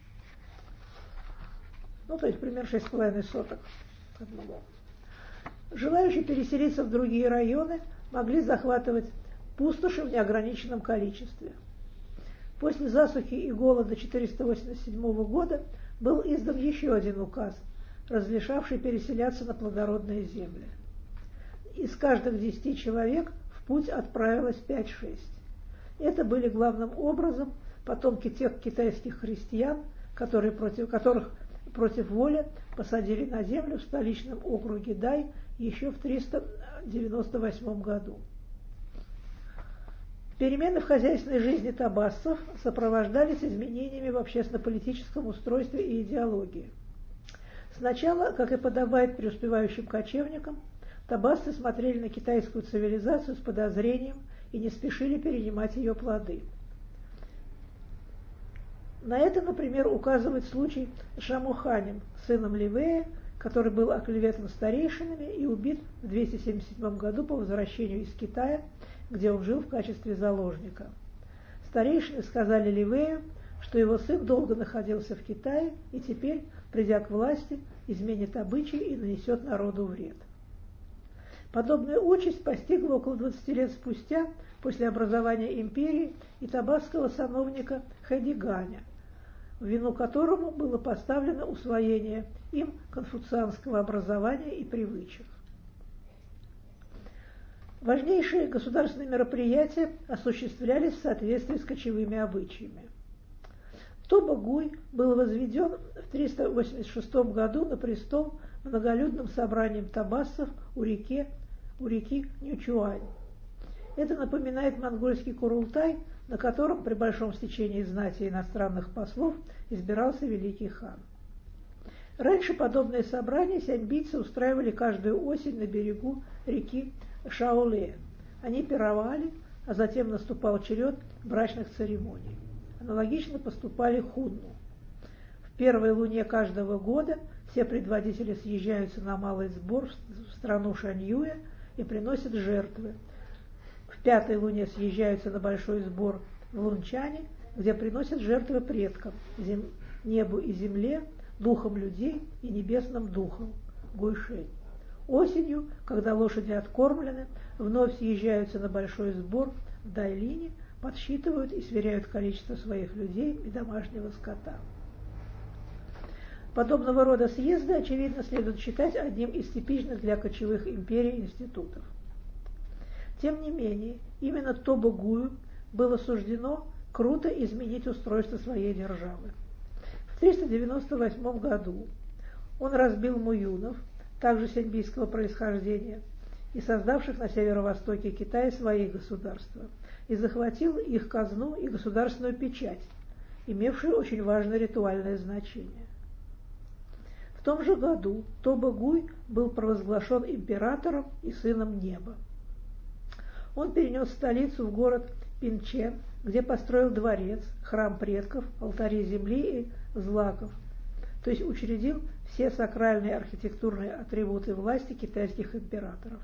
Ну, то есть примерно шесть с половиной соток одного. Желающие переселиться в другие районы могли захватывать пустоши в неограниченном количестве. После засухи и голода четыреста восемьдесят седьмого года был издан еще один указ, разрешавший переселяться на плодородные земли. Из каждых десяти человек в путь отправилось пять-шесть. Это были главным образом потомки тех китайских христиан, которые против, которых против воли посадили на землю в столичном округе Дай еще в триста девяносто восьмом году. Перемены в хозяйственной жизни табассцев сопровождались изменениями в общественно-политическом устройстве и идеологии. Сначала, как и подобает преуспевающим кочевникам, табассцы смотрели на китайскую цивилизацию с подозрением и не спешили перенимать ее плоды. На это, например, указывает случай с Шамуханем, сыном Ливея, который был оклеветан старейшинами и убит в двести семьдесят седьмом году по возвращению из Китая, где он жил в качестве заложника. Старейшины сказали Ливею, что его сын долго находился в Китае и теперь, придя к власти, изменит обычаи и нанесет народу вред. Подобная участь постигла около двадцати лет спустя, после образования империи, и табасского сановника Хэдиганя, в вину которому было поставлено усвоение им конфуцианского образования и привычек. Важнейшие государственные мероприятия осуществлялись в соответствии с кочевыми обычаями. Тоба-Гуй был возведен в триста восемьдесят шестом году на престол многолюдным собранием табассцев у реки, у реки Нючуань. Это напоминает монгольский Курултай, на котором при большом стечении знати иностранных послов избирался великий хан. Раньше подобные собрания сяньбийцы устраивали каждую осень на берегу реки Шаоле. Они пировали, а затем наступал черед брачных церемоний. Аналогично поступали хунну. В первой луне каждого года все предводители съезжаются на малый сбор в страну Шаньюя и приносят жертвы. В пятой луне съезжаются на большой сбор в Лунчане, где приносят жертвы предкам, зем... небу и земле, духам людей и небесным духам, Гуйшень. Осенью, когда лошади откормлены, вновь съезжаются на большой сбор в Дайлине, подсчитывают и сверяют количество своих людей и домашнего скота. Подобного рода съезды, очевидно, следует считать одним из типичных для кочевых империй институтов. Тем не менее, именно Тоба-Гую было суждено круто изменить устройство своей державы. В триста девяносто восьмом году он разбил муюнов, также сяньбийского происхождения, и создавших на северо-востоке Китая свои государства, и захватил их казну и государственную печать, имевшую очень важное ритуальное значение. В том же году Тоба-Гуй был провозглашен императором и сыном неба. Он перенес столицу в город Пинчен, где построил дворец, храм предков, алтари земли и злаков, то есть учредил все сакральные архитектурные атрибуты власти китайских императоров.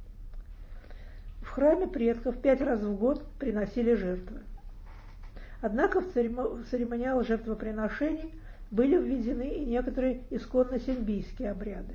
В храме предков пять раз в год приносили жертвы. Однако в церемониал жертвоприношений были введены и некоторые исконно сяньбийские обряды.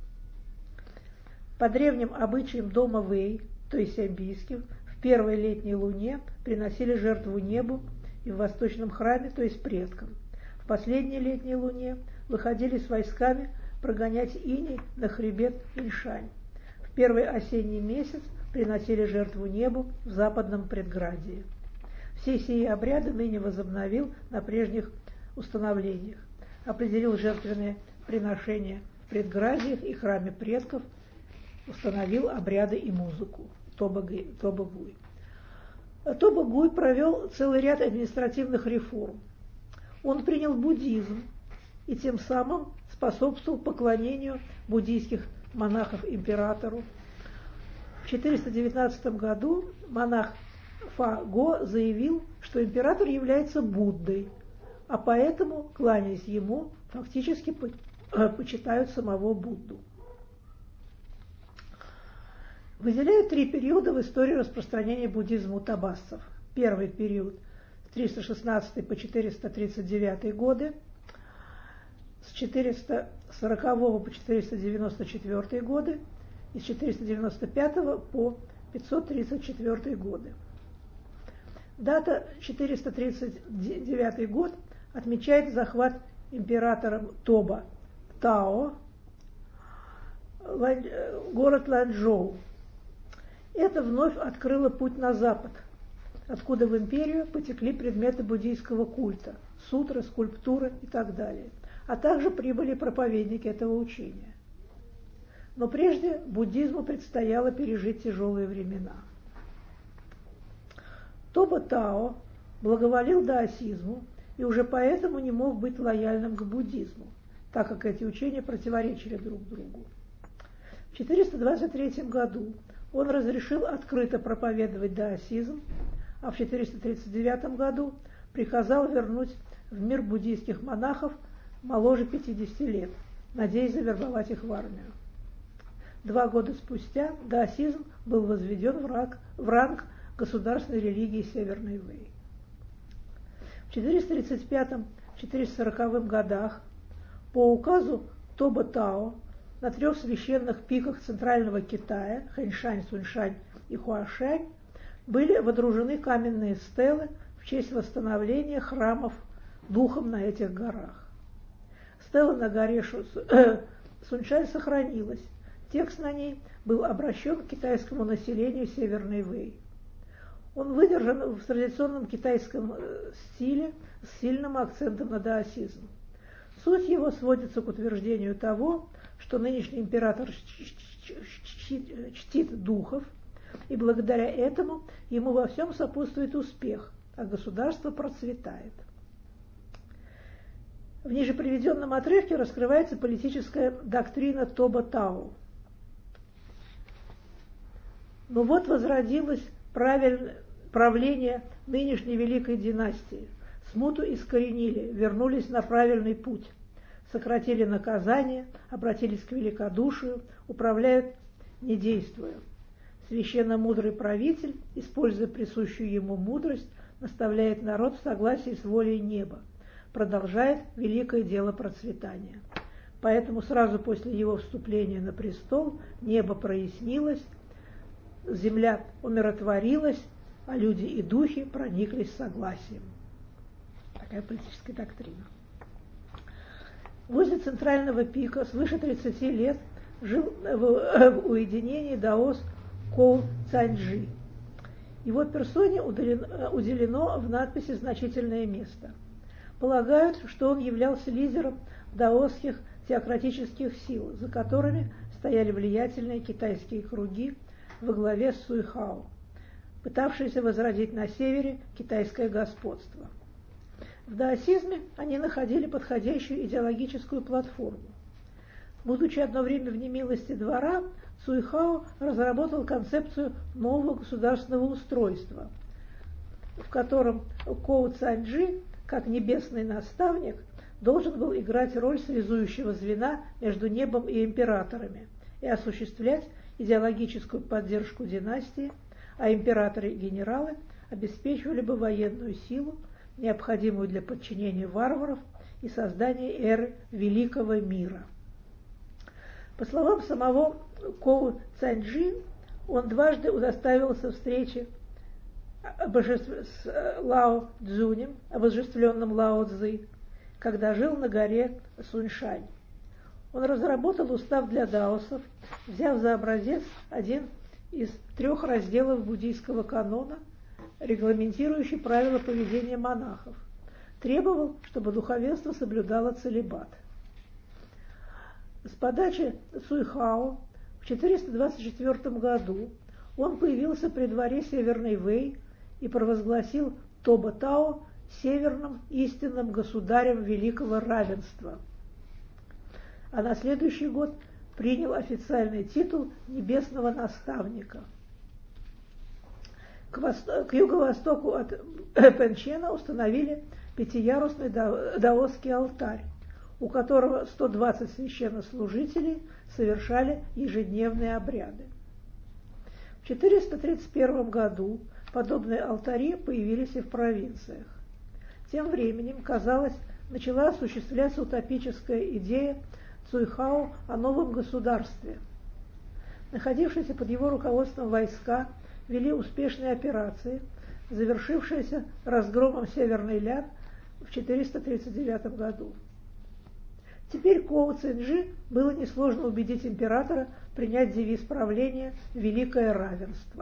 По древним обычаям дома Вэй, то есть сяньбийским, в первой летней луне приносили жертву небу и в восточном храме, то есть предкам. В последней летней луне выходили с войсками прогонять иней на хребет Иньшань. В первый осенний месяц приносили жертву небу в западном предградии. Все сии обряды ныне возобновил на прежних установлениях, определил жертвенные приношения в предградиях и храме предков, установил обряды и музыку Тоба-Гуй. Тоба Гуй провел целый ряд административных реформ. Он принял буддизм и тем самым способствовал поклонению буддийских монахов императору. В четыреста девятнадцатом году монах Фа Го заявил, что император является Буддой, а поэтому, кланяясь ему, фактически почитают самого Будду. Выделяют три периода в истории распространения буддизма у табасцев. Первый период с триста шестнадцатого по четыреста тридцать девятый годы, с четыреста сорокового по четыреста девяносто четвёртый годы и с четыреста девяносто пятого по пятьсот тридцать четвёртый годы. Дата четыреста тридцать девятый год отмечает захват императором Тоба Тао город Ланчжоу. Это вновь открыло путь на запад, откуда в империю потекли предметы буддийского культа, сутры, скульптуры и так далее, а также прибыли проповедники этого учения. Но прежде буддизму предстояло пережить тяжелые времена. Тоба Тао благоволил даосизму и уже поэтому не мог быть лояльным к буддизму, так как эти учения противоречили друг другу. В четыреста двадцать третьем году он разрешил открыто проповедовать даосизм, а в четыреста тридцать девятом году приказал вернуть в мир буддийских монахов моложе пятидесяти лет, надеясь завербовать их в армию. Два года спустя даосизм был возведен в ранг, в ранг государственной религии Северной Вэй. В четыреста тридцать пятом — четыреста сороковом годах по указу Тоба Тао на трех священных пиках центрального Китая, Хэньшань, Суньшань и Хуашань, были водружены каменные стелы в честь восстановления храмов духом на этих горах. Стела на горе Суньшань сохранилась. Текст на ней был обращен к китайскому населению Северной Вэй. Он выдержан в традиционном китайском стиле с сильным акцентом на даосизм. Суть его сводится к утверждению того, что нынешний император чтит духов, и благодаря этому ему во всем сопутствует успех, а государство процветает. В ниже приведенном отрывке раскрывается политическая доктрина Тоба Тао. Но вот возродилось правильное правление нынешней великой династии. Смуту искоренили, вернулись на правильный путь, сократили наказание, обратились к великодушию, управляют не действуя. Священно-мудрый правитель, используя присущую ему мудрость, наставляет народ в согласии с волей неба, продолжает великое дело процветания. Поэтому сразу после его вступления на престол небо прояснилось, земля умиротворилась, а люди и духи прониклись согласием. Такая политическая доктрина. Возле центрального пика свыше тридцати лет жил в уединении даос Коу Цаньджи. Его персоне уделено в надписи значительное место. Полагают, что он являлся лидером даосских теократических сил, за которыми стояли влиятельные китайские круги во главе с Суйхао, пытавшиеся возродить на севере китайское господство. В даосизме они находили подходящую идеологическую платформу. Будучи одно время в немилости двора, Суйхао разработал концепцию нового государственного устройства, в котором Коу Цаньджи, как небесный наставник, должен был играть роль связующего звена между небом и императорами и осуществлять идеологическую поддержку династии, а императоры и генералы обеспечивали бы военную силу, необходимую для подчинения варваров и создания эры великого мира. По словам самого Коу Цаньджи, он дважды удостоился встречи с Лао Цзунем, обожествленным Лао Цзы, когда жил на горе Суньшань. Он разработал устав для даосов, взяв за образец один из трех разделов буддийского канона, регламентирующий правила поведения монахов. Требовал, чтобы духовенство соблюдало целибат. С подачи Суйхао в четыреста двадцать четвёртом году он появился при дворе Северной Вэй и провозгласил Тоба Тао северным истинным государем великого равенства. А на следующий год принял официальный титул небесного наставника. К, восто... к юго-востоку от Пэнчена установили пятиярусный даосский алтарь, у которого сто двадцать священнослужителей совершали ежедневные обряды. В четыреста тридцать первом году подобные алтари появились и в провинциях. Тем временем, казалось, начала осуществляться утопическая идея Цуйхао о новом государстве. Находившиеся под его руководством войска вели успешные операции, завершившиеся разгромом Северный Лян в четыреста тридцать девятом году. Теперь Коу Цинджи было несложно убедить императора принять девиз правления «Великое равенство».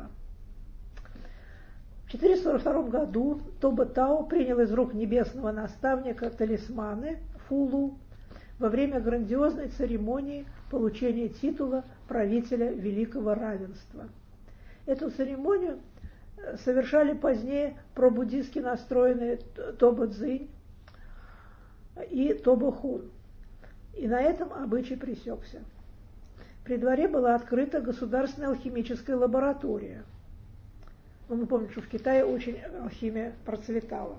В четыреста сорок втором году Тоба Тао принял из рук небесного наставника талисманы Фулу во время грандиозной церемонии получения титула правителя Великого Равенства. Эту церемонию совершали позднее пробуддистски настроенные Тоба Цзинь и Тоба Хун. И на этом обычай пресекся. При дворе была открыта государственная алхимическая лаборатория. Ну, мы помним, что в Китае очень алхимия процветала.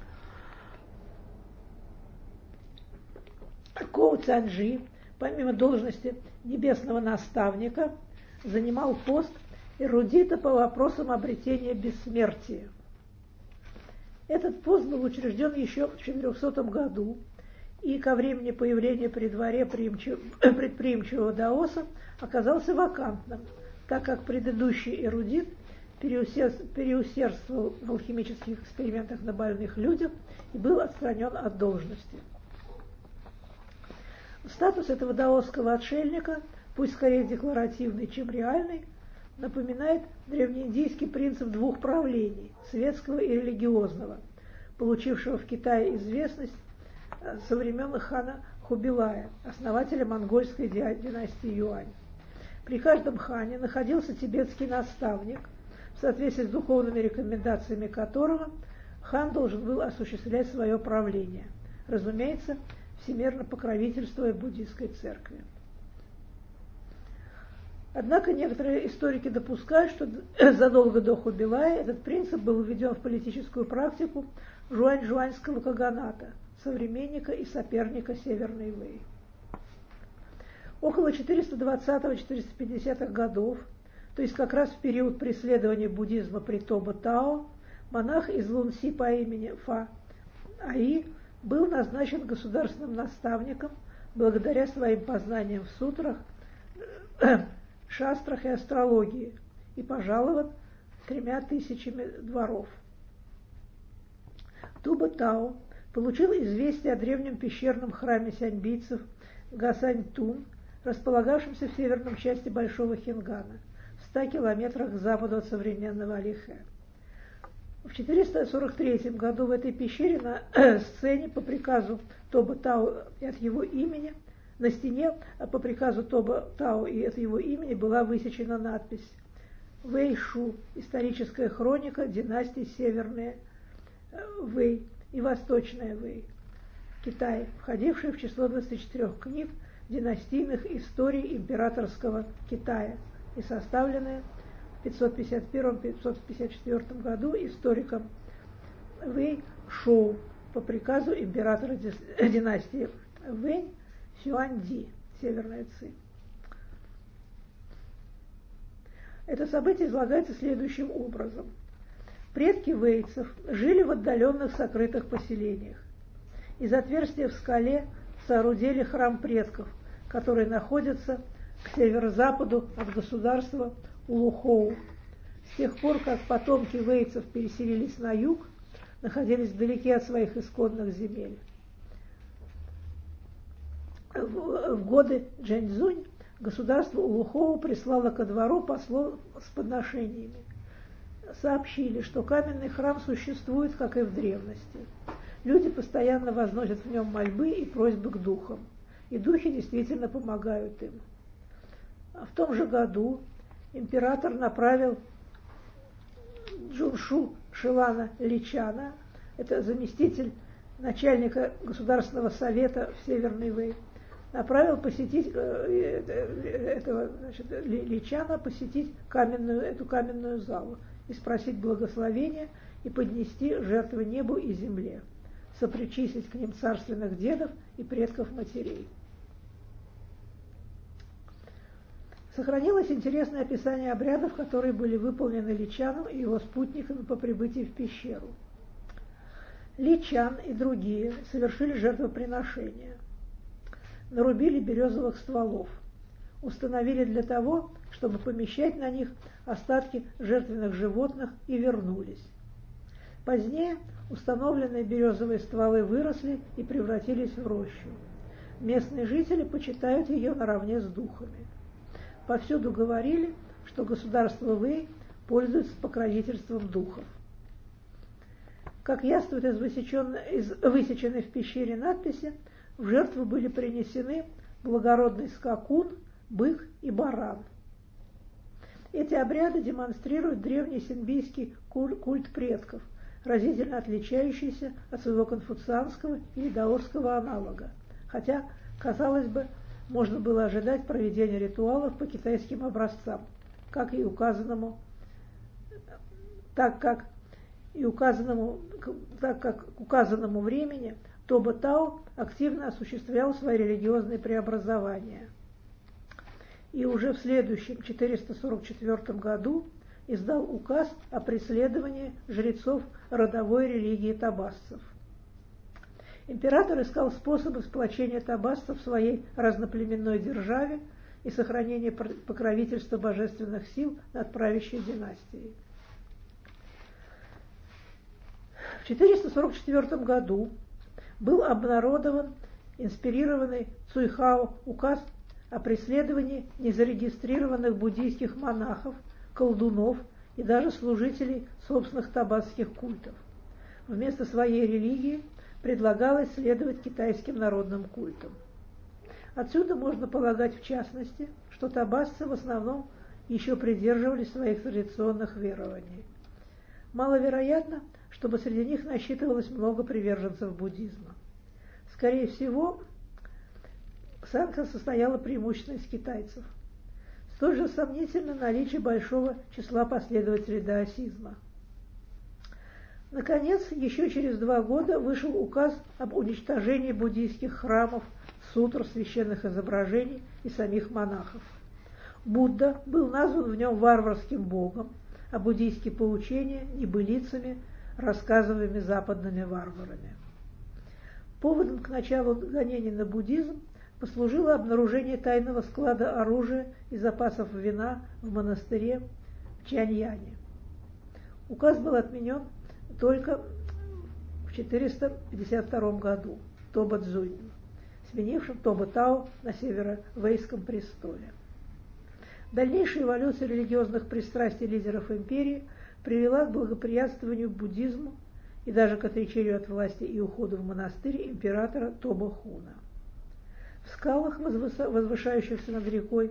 Коу Цянджи, помимо должности небесного наставника, занимал пост эрудита по вопросам обретения бессмертия. Этот пост был учрежден еще в четырехсотом году, и ко времени появления при дворе предприимчивого даоса оказался вакантным, так как предыдущий эрудит переусердствовал в алхимических экспериментах на больных людях и был отстранен от должности. Статус этого даосского отшельника, пусть скорее декларативный, чем реальный, напоминает древнеиндийский принцип двух правлений – светского и религиозного, получившего в Китае известность со времен хана Хубилая, основателя монгольской династии Юань. При каждом хане находился тибетский наставник, в соответствии с духовными рекомендациями которого хан должен был осуществлять свое правление, разумеется, всемирно покровительствуя буддийской церкви. Однако некоторые историки допускают, что задолго до Хубилая этот принцип был введен в политическую практику жуань-жуаньского каганата, современника и соперника Северной Вэй. Около четыреста двадцатого — четыреста пятидесятых годов, то есть как раз в период преследования буддизма при Тоба Тао, монах из Лунси по имени Фа Аи был назначен государственным наставником благодаря своим познаниям в сутрах, шастрах и астрологии и пожалован тремя тысячами дворов. Тоба Тао получил известие о древнем пещерном храме сяньбийцев Гасань-Тун, располагавшемся в северном части Большого Хингана, в ста километрах к западу от современного Алихэ. В четыреста сорок третьем году в этой пещере на сцене по приказу Тоба Тао и от его имени, на стене по приказу Тоба Тао и от его имени была высечена надпись «Вэй Шу. Историческая хроника династии Северная Вэй и Восточная Вэй, Китай, входившая в число двадцати четырёх книг династийных историй императорского Китая и составленная в пятьсот пятьдесят первом — пятьсот пятьдесят четвёртом году историком Вэй Шоу по приказу императора династии Вэнь Сюаньди, Северная Ци. Это событие излагается следующим образом. Предки вэйцев жили в отдаленных сокрытых поселениях. Из отверстия в скале соорудили храм предков, который находится к северо-западу от государства Улухоу. С тех пор, как потомки вэйцев переселились на юг, находились вдалеке от своих исходных земель. В годы Джэньцзунь государство Улухоу прислало ко двору послов с подношениями. Сообщили, что каменный храм существует, как и в древности. Люди постоянно возносят в нем мольбы и просьбы к духам, и духи действительно помогают им. А в том же году император направил Джуншу Шилана Личана, это заместитель начальника Государственного совета в Северный Вэй, направил посетить этого, значит, Личана, посетить каменную, эту каменную залу и спросить благословения и поднести жертвы небу и земле, сопричислить к ним царственных дедов и предков матерей. Сохранилось интересное описание обрядов, которые были выполнены Личаном и его спутниками по прибытии в пещеру. Личан и другие совершили жертвоприношения, нарубили березовых стволов, установили для того, чтобы помещать на них остатки жертвенных животных, и вернулись. Позднее установленные березовые стволы выросли и превратились в рощу. Местные жители почитают ее наравне с духами. Повсюду говорили, что государство Вэй пользуется покровительством духов. Как яствует из, из высеченной в пещере надписи, в жертву были принесены благородный скакун, бык и баран. Эти обряды демонстрируют древний синбийский культ предков, разительно отличающийся от своего конфуцианского или даосского аналога, хотя, казалось бы, можно было ожидать проведения ритуалов по китайским образцам, как и указанному, так как и указанному, так как к указанному времени Тобо Тао активно осуществлял свои религиозные преобразования. И уже в следующем, четыреста сорок четвёртом году, издал указ о преследовании жрецов родовой религии табасцев. Император искал способы сплочения табасцев в своей разноплеменной державе и сохранения покровительства божественных сил над правящей династией. В четыреста сорок четвёртом году был обнародован инспирированный Цуйхао указ о преследовании незарегистрированных буддийских монахов, колдунов и даже служителей собственных табасских культов. Вместо своей религии предлагалось следовать китайским народным культам. Отсюда можно полагать в частности, что табасцы в основном еще придерживались своих традиционных верований. Маловероятно, чтобы среди них насчитывалось много приверженцев буддизма. Скорее всего, санкция состояла преимущественно из китайцев. Столь же сомнительно наличие большого числа последователей даосизма. Наконец, еще через два года вышел указ об уничтожении буддийских храмов, сутр, священных изображений и самих монахов. Будда был назван в нем варварским богом, а буддийские поучения – небылицами, рассказываемыми западными варварами. Поводом к началу гонений на буддизм послужило обнаружение тайного склада оружия и запасов вина в монастыре в Чаньяне. Указ был отменен только в четыреста пятьдесят втором году Тобо Цзунем, сменившим Тобо Тао на северо-вэйском престоле. Дальнейшая эволюция религиозных пристрастий лидеров империи привела к благоприятствованию буддизму и даже к отречению от власти и уходу в монастырь императора Тобо Хуна. В скалах, возвышающихся над рекой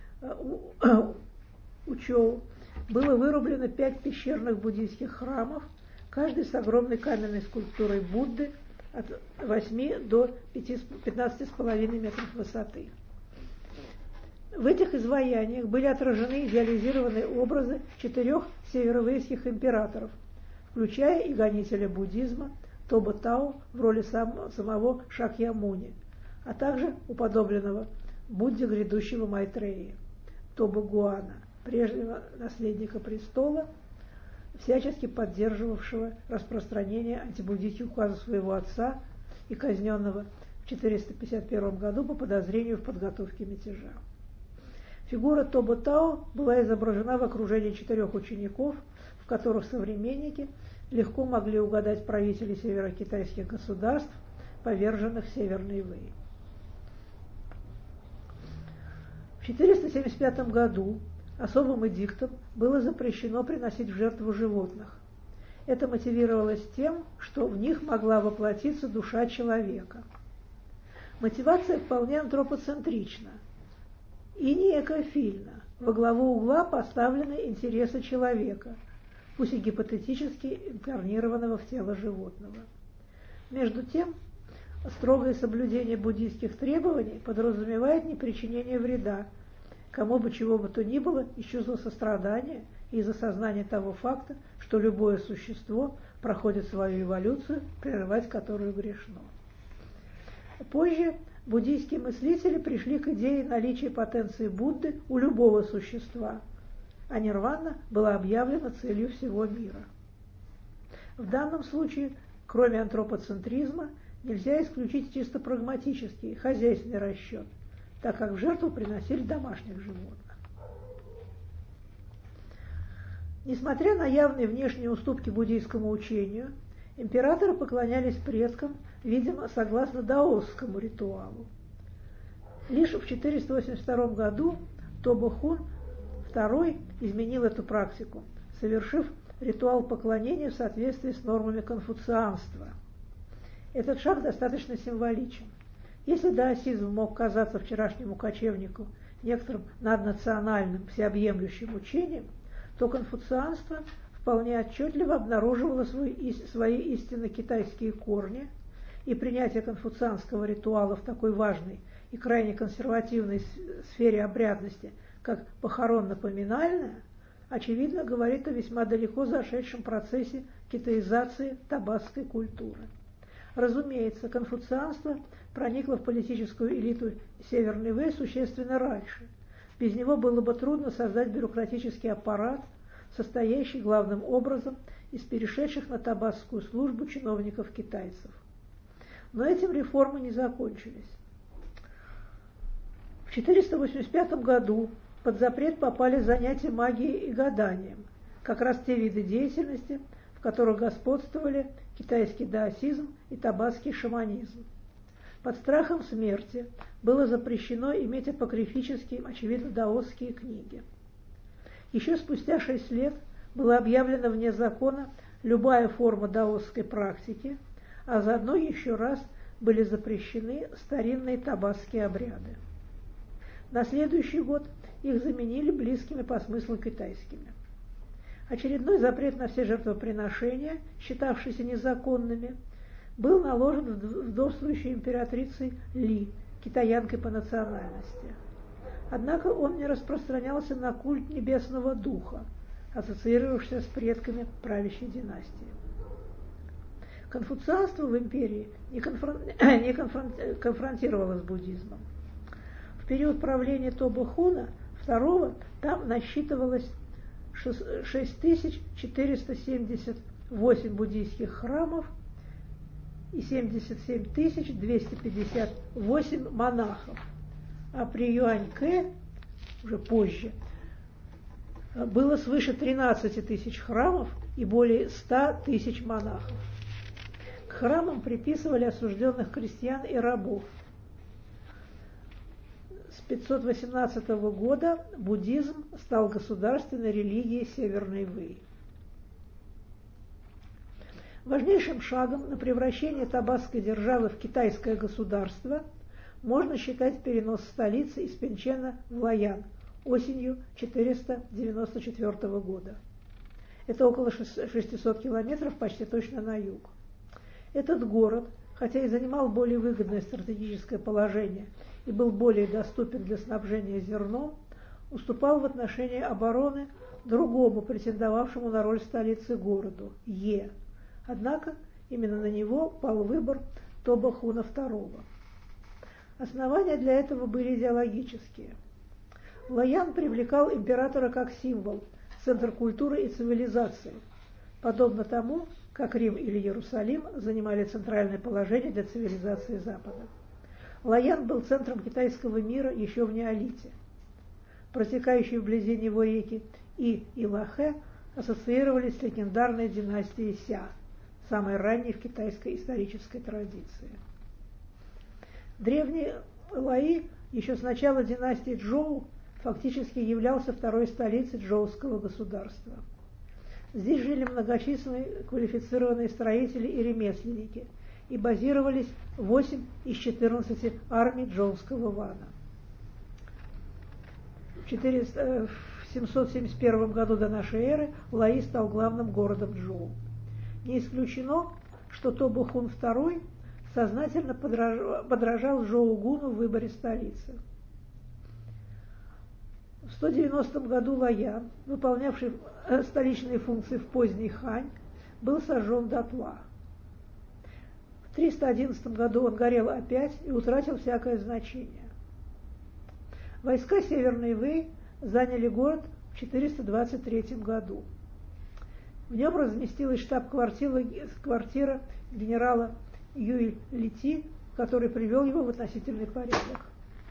Учоу, было вырублено пять пещерных буддийских храмов, каждый с огромной каменной скульптурой Будды от восьми до пятнадцати с половиной метров высоты. В этих изваяниях были отражены идеализированные образы четырех северовейских императоров, включая и гонителя буддизма Тобо Тао в роли сам, самого Шакьямуни, а также уподобленного Будде грядущего Майтреи, Тобо Гуана, прежнего наследника престола, всячески поддерживавшего распространение антибуддийских указов своего отца и казненного в четыреста пятьдесят первом году по подозрению в подготовке мятежа. Фигура Тобо Тао была изображена в окружении четырех учеников, в которых современники легко могли угадать правителей северокитайских государств, поверженных Северной Вэй. В четыреста семьдесят пятом году особым эдиктом было запрещено приносить в жертву животных. Это мотивировалось тем, что в них могла воплотиться душа человека. Мотивация вполне антропоцентрична и не экофильна. Во главу угла поставлены интересы человека, пусть и гипотетически инкарнированного в тело животного. Между тем, строгое соблюдение буддийских требований подразумевает непричинение вреда кому бы чего бы то ни было из чувства сострадания и из осознания того факта, что любое существо проходит свою эволюцию, прерывать которую грешно. Позже буддийские мыслители пришли к идее наличия потенции Будды у любого существа, а нирвана была объявлена целью всего мира. В данном случае, кроме антропоцентризма, нельзя исключить чисто прагматический, хозяйственный расчет, так как в жертву приносили домашних животных. Несмотря на явные внешние уступки буддийскому учению, императоры поклонялись предкам, видимо, согласно даосскому ритуалу. Лишь в четыреста восемьдесят втором году Тобо Хун второй изменил эту практику, совершив ритуал поклонения в соответствии с нормами конфуцианства. Этот шаг достаточно символичен. Если даосизм мог казаться вчерашнему кочевнику некоторым наднациональным, всеобъемлющим учением, то конфуцианство вполне отчетливо обнаруживало свои, свои истинно китайские корни, и принятие конфуцианского ритуала в такой важной и крайне консервативной сфере обрядности, как похоронно-поминальная, очевидно говорит о весьма далеко зашедшем процессе китаизации табасской культуры. Разумеется, конфуцианство проникло в политическую элиту Северной Вэй существенно раньше. Без него было бы трудно создать бюрократический аппарат, состоящий главным образом из перешедших на табасскую службу чиновников-китайцев. Но этим реформы не закончились. В четыреста восемьдесят пятом году под запрет попали занятия магией и гаданием, как раз те виды деятельности, в которых господствовали китайский даосизм и табасский шаманизм. Под страхом смерти было запрещено иметь апокрифические, очевидно, даосские книги. Еще спустя шесть лет была объявлена вне закона любая форма даосской практики, а заодно еще раз были запрещены старинные табасские обряды. На следующий год их заменили близкими по смыслу китайскими. Очередной запрет на все жертвоприношения, считавшиеся незаконными, был наложен вдовствующей императрицей Ли, китаянкой по национальности. Однако он не распространялся на культ небесного духа, ассоциировавшийся с предками правящей династии. Конфуцианство в империи не, конфрон... не конфрон... конфронтировалось с буддизмом. В период правления Тобо Хуна второго там насчитывалось шесть тысяч четыреста семьдесят восемь буддийских храмов и семьдесят семь тысяч двести пятьдесят восемь монахов, а при Юань-Кэ, уже позже, было свыше тринадцати тысяч храмов и более ста тысяч монахов. К храмам приписывали осужденных крестьян и рабов. С пятьсот восемнадцатого года буддизм стал государственной религией Северной Вэй. Важнейшим шагом на превращение табасской державы в китайское государство можно считать перенос столицы из Пинчена в Лоян осенью четыреста девяносто четвёртого года. Это около шестисот километров, почти точно на юг. Этот город, хотя и занимал более выгодное стратегическое положение и был более доступен для снабжения зерном, уступал в отношении обороны другому претендовавшему на роль столицы городу – Е. Однако именно на него пал выбор Тобо Хуна второго. Основания для этого были идеологические. Лоян привлекал императора как символ, центр культуры и цивилизации, подобно тому, как Рим или Иерусалим занимали центральное положение для цивилизации Запада. Лоян был центром китайского мира еще в неолите. Протекающие вблизи него реки И и Лахэ ассоциировались с легендарной династией Ся, самой ранней в китайской исторической традиции. Древний Лаи еще с начала династии Чжоу фактически являлся второй столицей чжоуского государства. Здесь жили многочисленные квалифицированные строители и ремесленники, и базировались восемь из четырнадцати армий чжоуского вана. В в семьсот семьдесят первом году до нашей эры Лаи стал главным городом Чжоу. Не исключено, что Тобо Хун второй сознательно подражал, подражал Чжоу Гуну в выборе столицы. В сто девяностом году Лаян, выполнявший столичные функции в поздний Хань, был сожжен дотла. В триста одиннадцатом году он горел опять и утратил всякое значение. Войска Северной Вэй заняли город в четыреста двадцать третьем году. В нем разместилась штаб-квартира квартира генерала Юй Лити, который привел его в относительный порядок.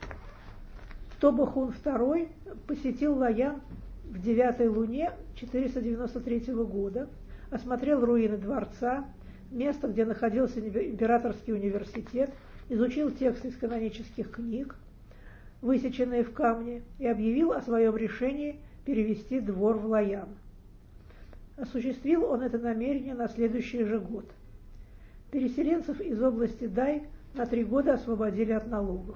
Тобо Хун второй посетил Лаян в девятой луне четыреста девяносто третьего года, осмотрел руины дворца, место, где находился императорский университет, изучил тексты из канонических книг, высеченные в камне, и объявил о своем решении перевести двор в Лаян. Осуществил он это намерение на следующий же год. Переселенцев из области Дай на три года освободили от налогов.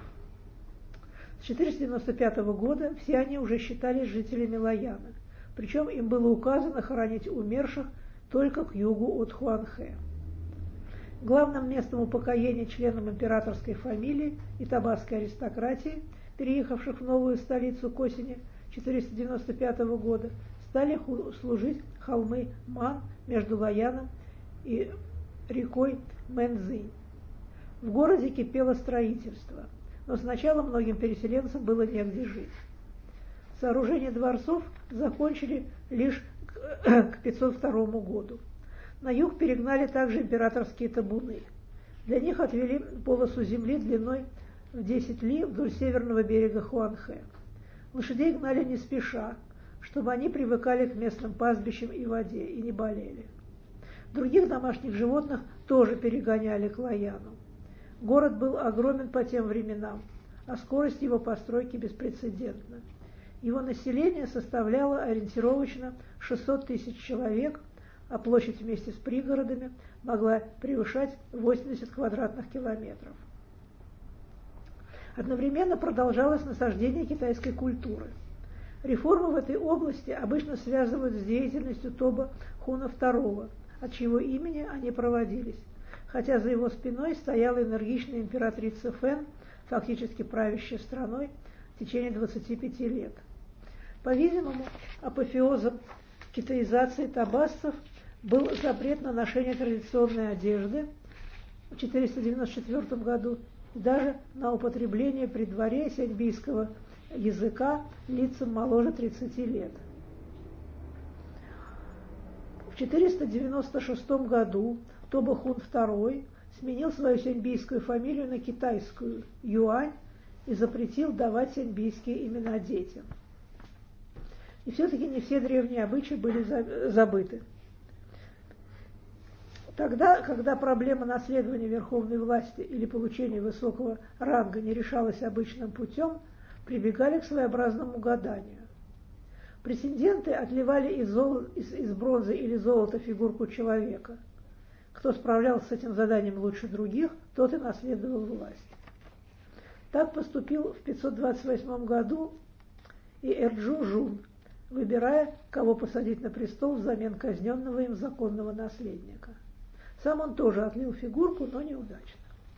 С четыреста девяносто пятого года все они уже считались жителями Лаяна, причем им было указано хоронить умерших только к югу от Хуанхэ. Главным местом упокоения членам императорской фамилии и табасской аристократии, переехавших в новую столицу к осени четыреста девяносто пятого года, стали служить холмы Ман между Лаяном и рекой Мэнцзинь. В городе кипело строительство, но сначала многим переселенцам было негде жить. Сооружение дворцов закончили лишь к пятьсот второму году. На юг перегнали также императорские табуны. Для них отвели полосу земли длиной в десять ли вдоль северного берега Хуанхэ. Лошадей гнали не спеша, чтобы они привыкали к местным пастбищам и воде и не болели. Других домашних животных тоже перегоняли к Лаяну. Город был огромен по тем временам, а скорость его постройки беспрецедентна. Его население составляло ориентировочно шестьсот тысяч человек, а площадь вместе с пригородами могла превышать восемьдесят квадратных километров. Одновременно продолжалось насаждение китайской культуры. Реформы в этой области обычно связывают с деятельностью Тобо Хуна второго, от чьего имени они проводились, хотя за его спиной стояла энергичная императрица Фэн, фактически правящая страной в течение двадцати пяти лет. По-видимому, апофеозом китаизации табассов был запрет на ношение традиционной одежды в четыреста девяносто четвёртом году и даже на употребление при дворе сяньбийского языка лицам моложе тридцати лет. В четыреста девяносто шестом году Тобо Хун второй сменил свою сяньбийскую фамилию на китайскую Юань и запретил давать сяньбийские имена детям. И все-таки не все древние обычаи были забыты. Тогда, когда проблема наследования верховной власти или получения высокого ранга не решалась обычным путем, прибегали к своеобразному гаданию. Претенденты отливали из, зол... из, из бронзы или золота фигурку человека. Кто справлялся с этим заданием лучше других, тот и наследовал власть. Так поступил в пятьсот двадцать восьмом году и Эрджу Жун, выбирая, кого посадить на престол взамен казненного им законного наследника. Сам он тоже отлил фигурку, но неудачно.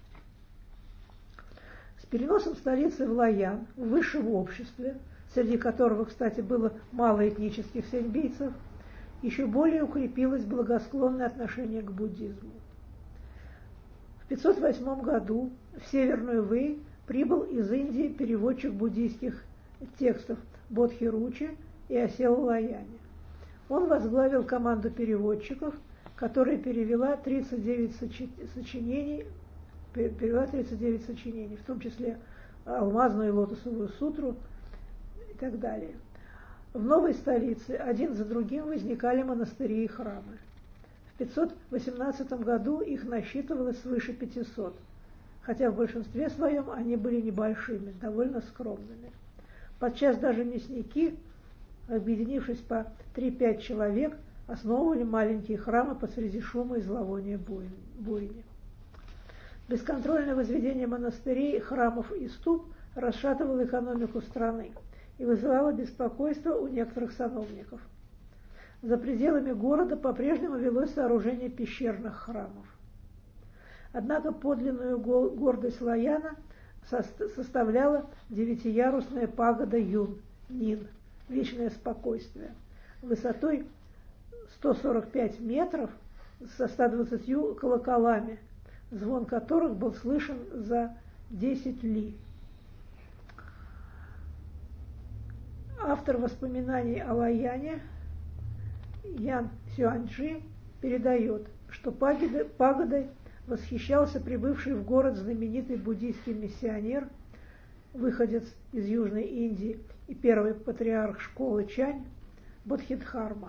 С переносом столицы в Лаян, в высшем обществе, среди которого, кстати, было мало этнических сяньбийцев, еще более укрепилось благосклонное отношение к буддизму. В пятьсот восьмом году в Северную Вэй прибыл из Индии переводчик буддийских текстов Бодхиручи и осел в Лаяне. Он возглавил команду переводчиков, которая перевела тридцать девять сочинений, перевела тридцать девять сочинений, в том числе алмазную и лотосовую сутру и так далее. В новой столице один за другим возникали монастыри и храмы. В пятьсот восемнадцатом году их насчитывалось свыше пятисот, хотя в большинстве своем они были небольшими, довольно скромными. Подчас даже мясники, объединившись по три-пять человек, основывали маленькие храмы посреди шума и зловония бойни. Бесконтрольное возведение монастырей, храмов и ступ расшатывало экономику страны, и вызывало беспокойство у некоторых сановников. За пределами города по-прежнему велось сооружение пещерных храмов. Однако подлинную гордость Лояна составляла девятиярусная пагода Юн, Нин, вечное спокойствие, высотой сто сорок пять метров со ста двадцатью колоколами, звон которых был слышен за десять ли. Автор воспоминаний о Лояне Ян Сюаньчжи передает, что пагодой восхищался прибывший в город знаменитый буддийский миссионер, выходец из Южной Индии и первый патриарх школы Чань Бодхидхарма.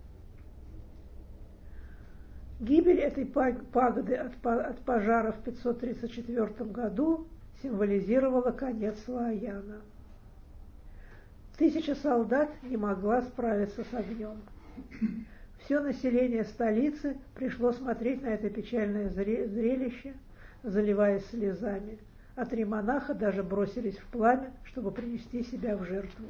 Гибель этой пагоды от пожара в пятьсот тридцать четвёртом году символизировала конец Лояна. Тысяча солдат не могла справиться с огнем. Все население столицы пришло смотреть на это печальное зрелище, заливаясь слезами, а три монаха даже бросились в пламя, чтобы принести себя в жертву.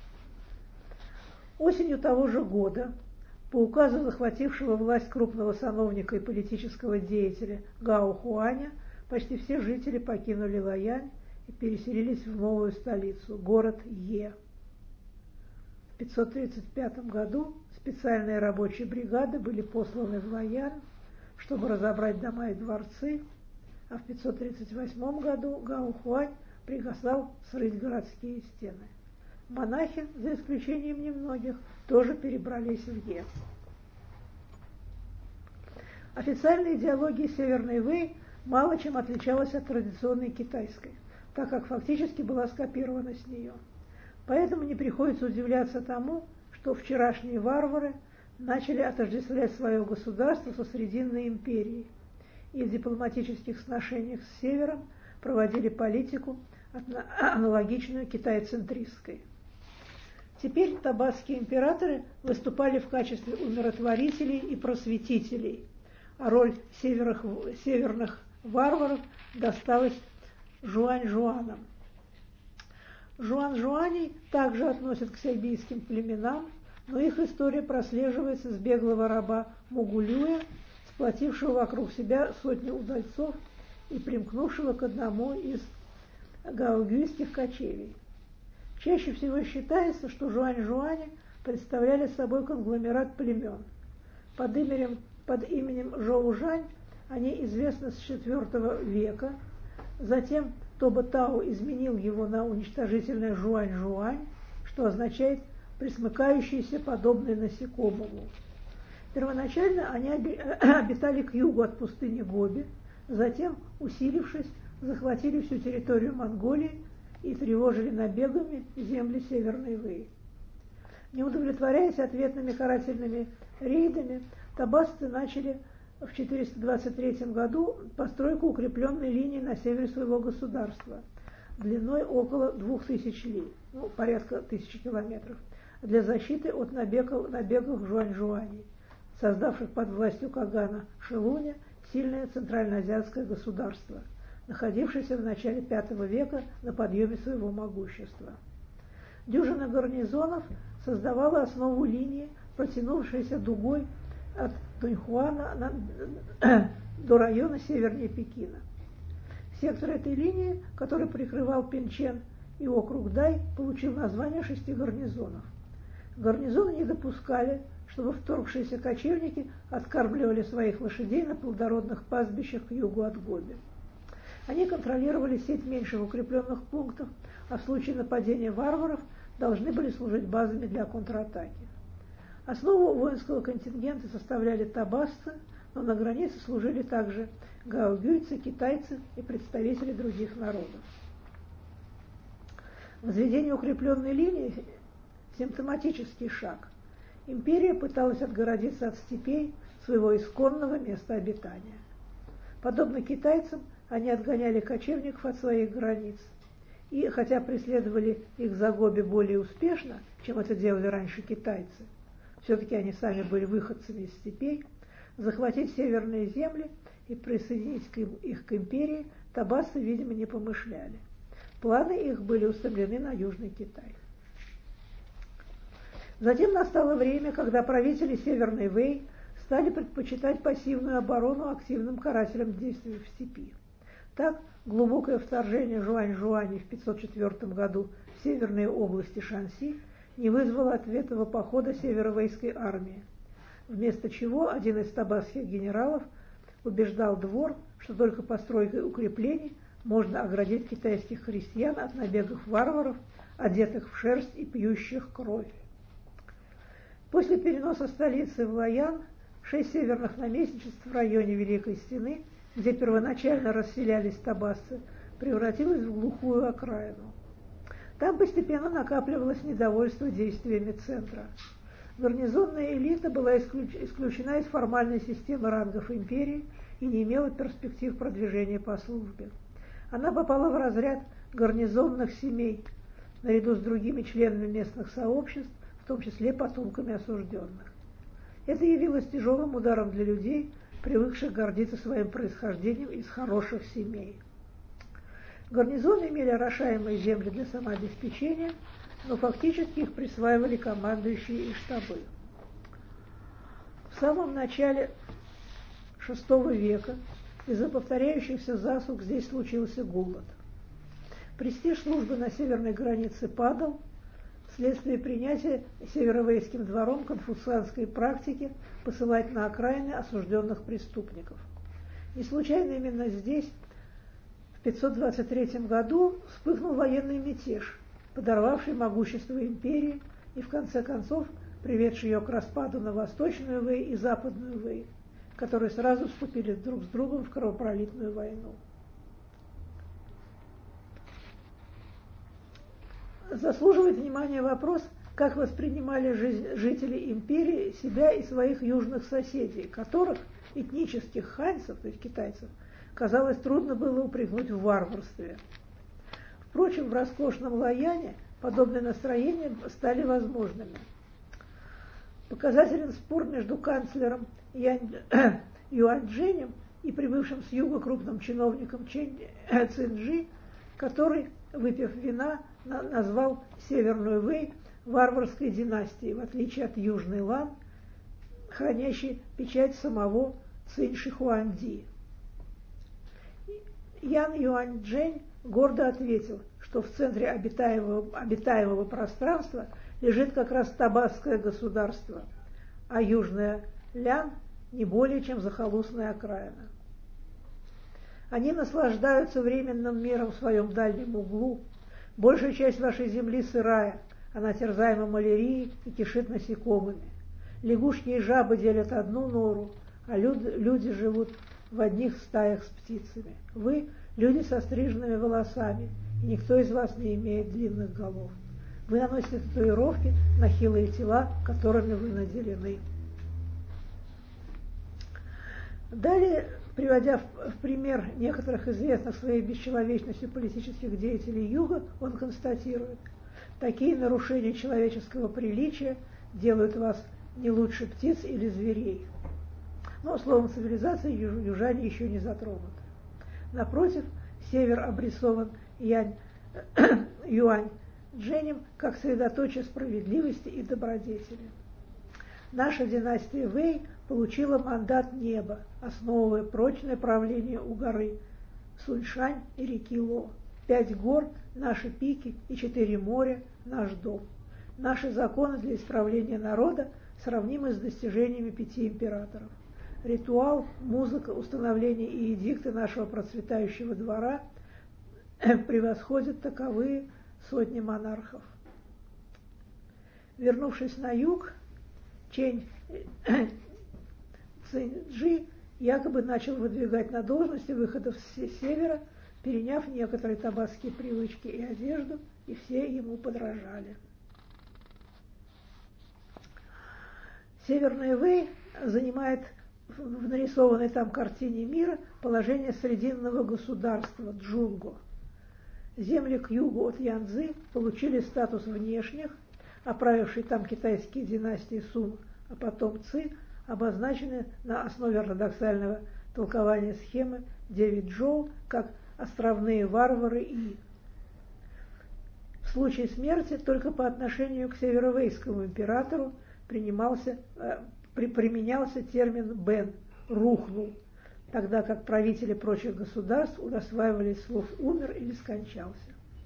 Осенью того же года, по указу захватившего власть крупного сановника и политического деятеля Гао Хуаня, почти все жители покинули Лоянь и переселились в новую столицу, город Е. В пятьсот тридцать пятом году специальные рабочие бригады были посланы в Лоян, чтобы разобрать дома и дворцы, а в пятьсот тридцать восьмом году Гао Хуань приказал срыть городские стены. Монахи, за исключением немногих, тоже перебрались в Е. Официальная идеология Северной Вэй мало чем отличалась от традиционной китайской, так как фактически была скопирована с нее. Поэтому не приходится удивляться тому, что вчерашние варвары начали отождествлять свое государство со Срединной империей и в дипломатических сношениях с Севером проводили политику, аналогичную китайцентристской. Теперь табасские императоры выступали в качестве умиротворителей и просветителей, а роль северных, северных варваров досталась жуань-жуанам. Жуан-жуаней также относят к сибирским племенам, но их история прослеживается с беглого раба Мугулюя, сплотившего вокруг себя сотни удальцов и примкнувшего к одному из гаогюйских кочевий. Чаще всего считается, что жуань-жуани представляли собой конгломерат племен. Под именем, под именем Жоу-Жань они известны с четвёртого века, затем Тоба Тау изменил его на уничтожительное жуань-жуань, что означает пресмыкающийся подобный насекомому. Первоначально они обитали к югу от пустыни Гоби, затем, усилившись, захватили всю территорию Монголии и тревожили набегами земли Северной Вэй. Не удовлетворяясь ответными карательными рейдами, табасцы начали в четыреста двадцать третьем году постройку укрепленной линии на севере своего государства, длиной около двух тысяч ли, ну, порядка тысячи километров, для защиты от набегов, набегов жуань-жуаней, создавших под властью Кагана Шилуня сильное центральноазиатское государство, находившееся в начале пятого века на подъеме своего могущества. Дюжина гарнизонов создавала основу линии, протянувшейся дугой от Туньхуана на, до района севернее Пекина. Сектор этой линии, который прикрывал Пинчен и округ Дай, получил название шести гарнизонов. Гарнизоны не допускали, чтобы вторгшиеся кочевники откармливали своих лошадей на плодородных пастбищах к югу от Гоби. Они контролировали сеть меньших укрепленных пунктов, а в случае нападения варваров должны были служить базами для контратаки. Основу воинского контингента составляли табасцы, но на границе служили также гаогюйцы, китайцы и представители других народов. Возведение укрепленной линии – симптоматический шаг. Империя пыталась отгородиться от степей, своего исконного места обитания. Подобно китайцам, они отгоняли кочевников от своих границ. И, хотя преследовали их за Гоби более успешно, чем это делали раньше китайцы, все-таки они сами были выходцами из степей, захватить северные земли и присоединить их к империи табасцы, видимо, не помышляли. Планы их были устремлены на Южный Китай. Затем настало время, когда правители Северной Вэй стали предпочитать пассивную оборону активным карателям действий в степи. Так, глубокое вторжение Жуань-Жуани в пятьсот четвёртом году в северные области Шанси не вызвало ответного похода северо-вэйской армии, вместо чего один из табасских генералов убеждал двор, что только постройкой укреплений можно оградить китайских крестьян от набегов варваров, одетых в шерсть и пьющих кровь. После переноса столицы в Лоян шесть северных наместничеств в районе Великой Стены, где первоначально расселялись табасцы, превратилось в глухую окраину. Там постепенно накапливалось недовольство действиями центра. Гарнизонная элита была исключ... исключена из формальной системы рангов империи и не имела перспектив продвижения по службе. Она попала в разряд гарнизонных семей, наряду с другими членами местных сообществ, в том числе потомками осужденных. Это явилось тяжелым ударом для людей, привыкших гордиться своим происхождением из хороших семей. Гарнизоны имели орошаемые земли для самообеспечения, но фактически их присваивали командующие и штабы. В самом начале шестого века из-за повторяющихся засух здесь случился голод. Престиж службы на северной границе падал вследствие принятия северовейским двором конфуцианской практики посылать на окраины осужденных преступников. Не случайно именно здесь в пятьсот двадцать третьем году вспыхнул военный мятеж, подорвавший могущество империи и в конце концов приведший ее к распаду на Восточную Вэй и Западную Вэй, которые сразу вступили друг с другом в кровопролитную войну. Заслуживает внимания вопрос, как воспринимали жизнь жители империи себя и своих южных соседей, которых, этнических ханьцев, то есть китайцев, казалось, трудно было упрекнуть в варварстве. Впрочем, в роскошном Лояне подобные настроения стали возможными. Показателен спор между канцлером Янь... Юаньчжэнем и прибывшим с юга крупным чиновником Чэнь Цинджи, который, выпив вина, назвал Северную Вэй варварской династией, в отличие от Южной Лан, хранящей печать самого Цинь Шихуанди. Ян Юаньчжэнь гордо ответил, что в центре обитаемого, обитаемого пространства лежит как раз табасское государство, а Южная Лян не более чем захолустная окраина. Они наслаждаются временным миром в своем дальнем углу. Большая часть вашей земли сырая, она терзаема малярией и кишит насекомыми. Лягушки и жабы делят одну нору, а люди, люди живут в одних стаях с птицами. Вы – люди со стриженными волосами, и никто из вас не имеет длинных голов. Вы наносите татуировки на хилые тела, которыми вы наделены. Далее, приводя в пример некоторых известных своей бесчеловечностью политических деятелей Юга, он констатирует: такие нарушения человеческого приличия делают вас не лучше птиц или зверей. Но словом цивилизации южане еще не затронуты. Напротив, север обрисован Янь, Юаньчжэнем как средоточие справедливости и добродетели. Наша династия Вэй получила мандат неба, основывая прочное правление у горы Суньшань и реки Ло. Пять гор – наши пики, и четыре моря – наш дом. Наши законы для исправления народа сравнимы с достижениями пяти императоров. Ритуал, музыка, установление и эдикты нашего процветающего двора превосходят таковые сотни монархов. Вернувшись на юг, Чэнь Цинджи якобы начал выдвигать на должности выходов с севера, переняв некоторые табасские привычки и одежду, и все ему подражали. Северная Вэй занимает в нарисованной там картине мира положение срединного государства Джунго. Земли к югу от Янцзы получили статус внешних, а правившие там китайские династии Сун, а потом Ци, обозначены на основе ортодоксального толкования схемы девять Джоу как островные варвары и. случае смерти только по отношению к северовейскому императору принимался, э, при, применялся термин «бен» – «рухнул», тогда как правители прочих государств удостаивались слов «умер» или «скончался».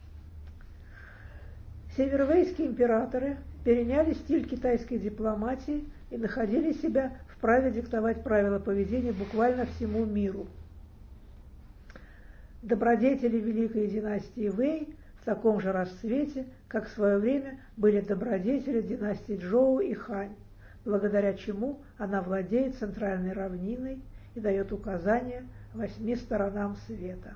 Северовейские императоры переняли стиль китайской дипломатии и находили себя вправе диктовать правила поведения буквально всему миру. Добродетели великой династии Вэй в таком же расцвете, как в свое время были добродетели династий Чжоу и Хань, благодаря чему она владеет центральной равниной и дает указания восьми сторонам света.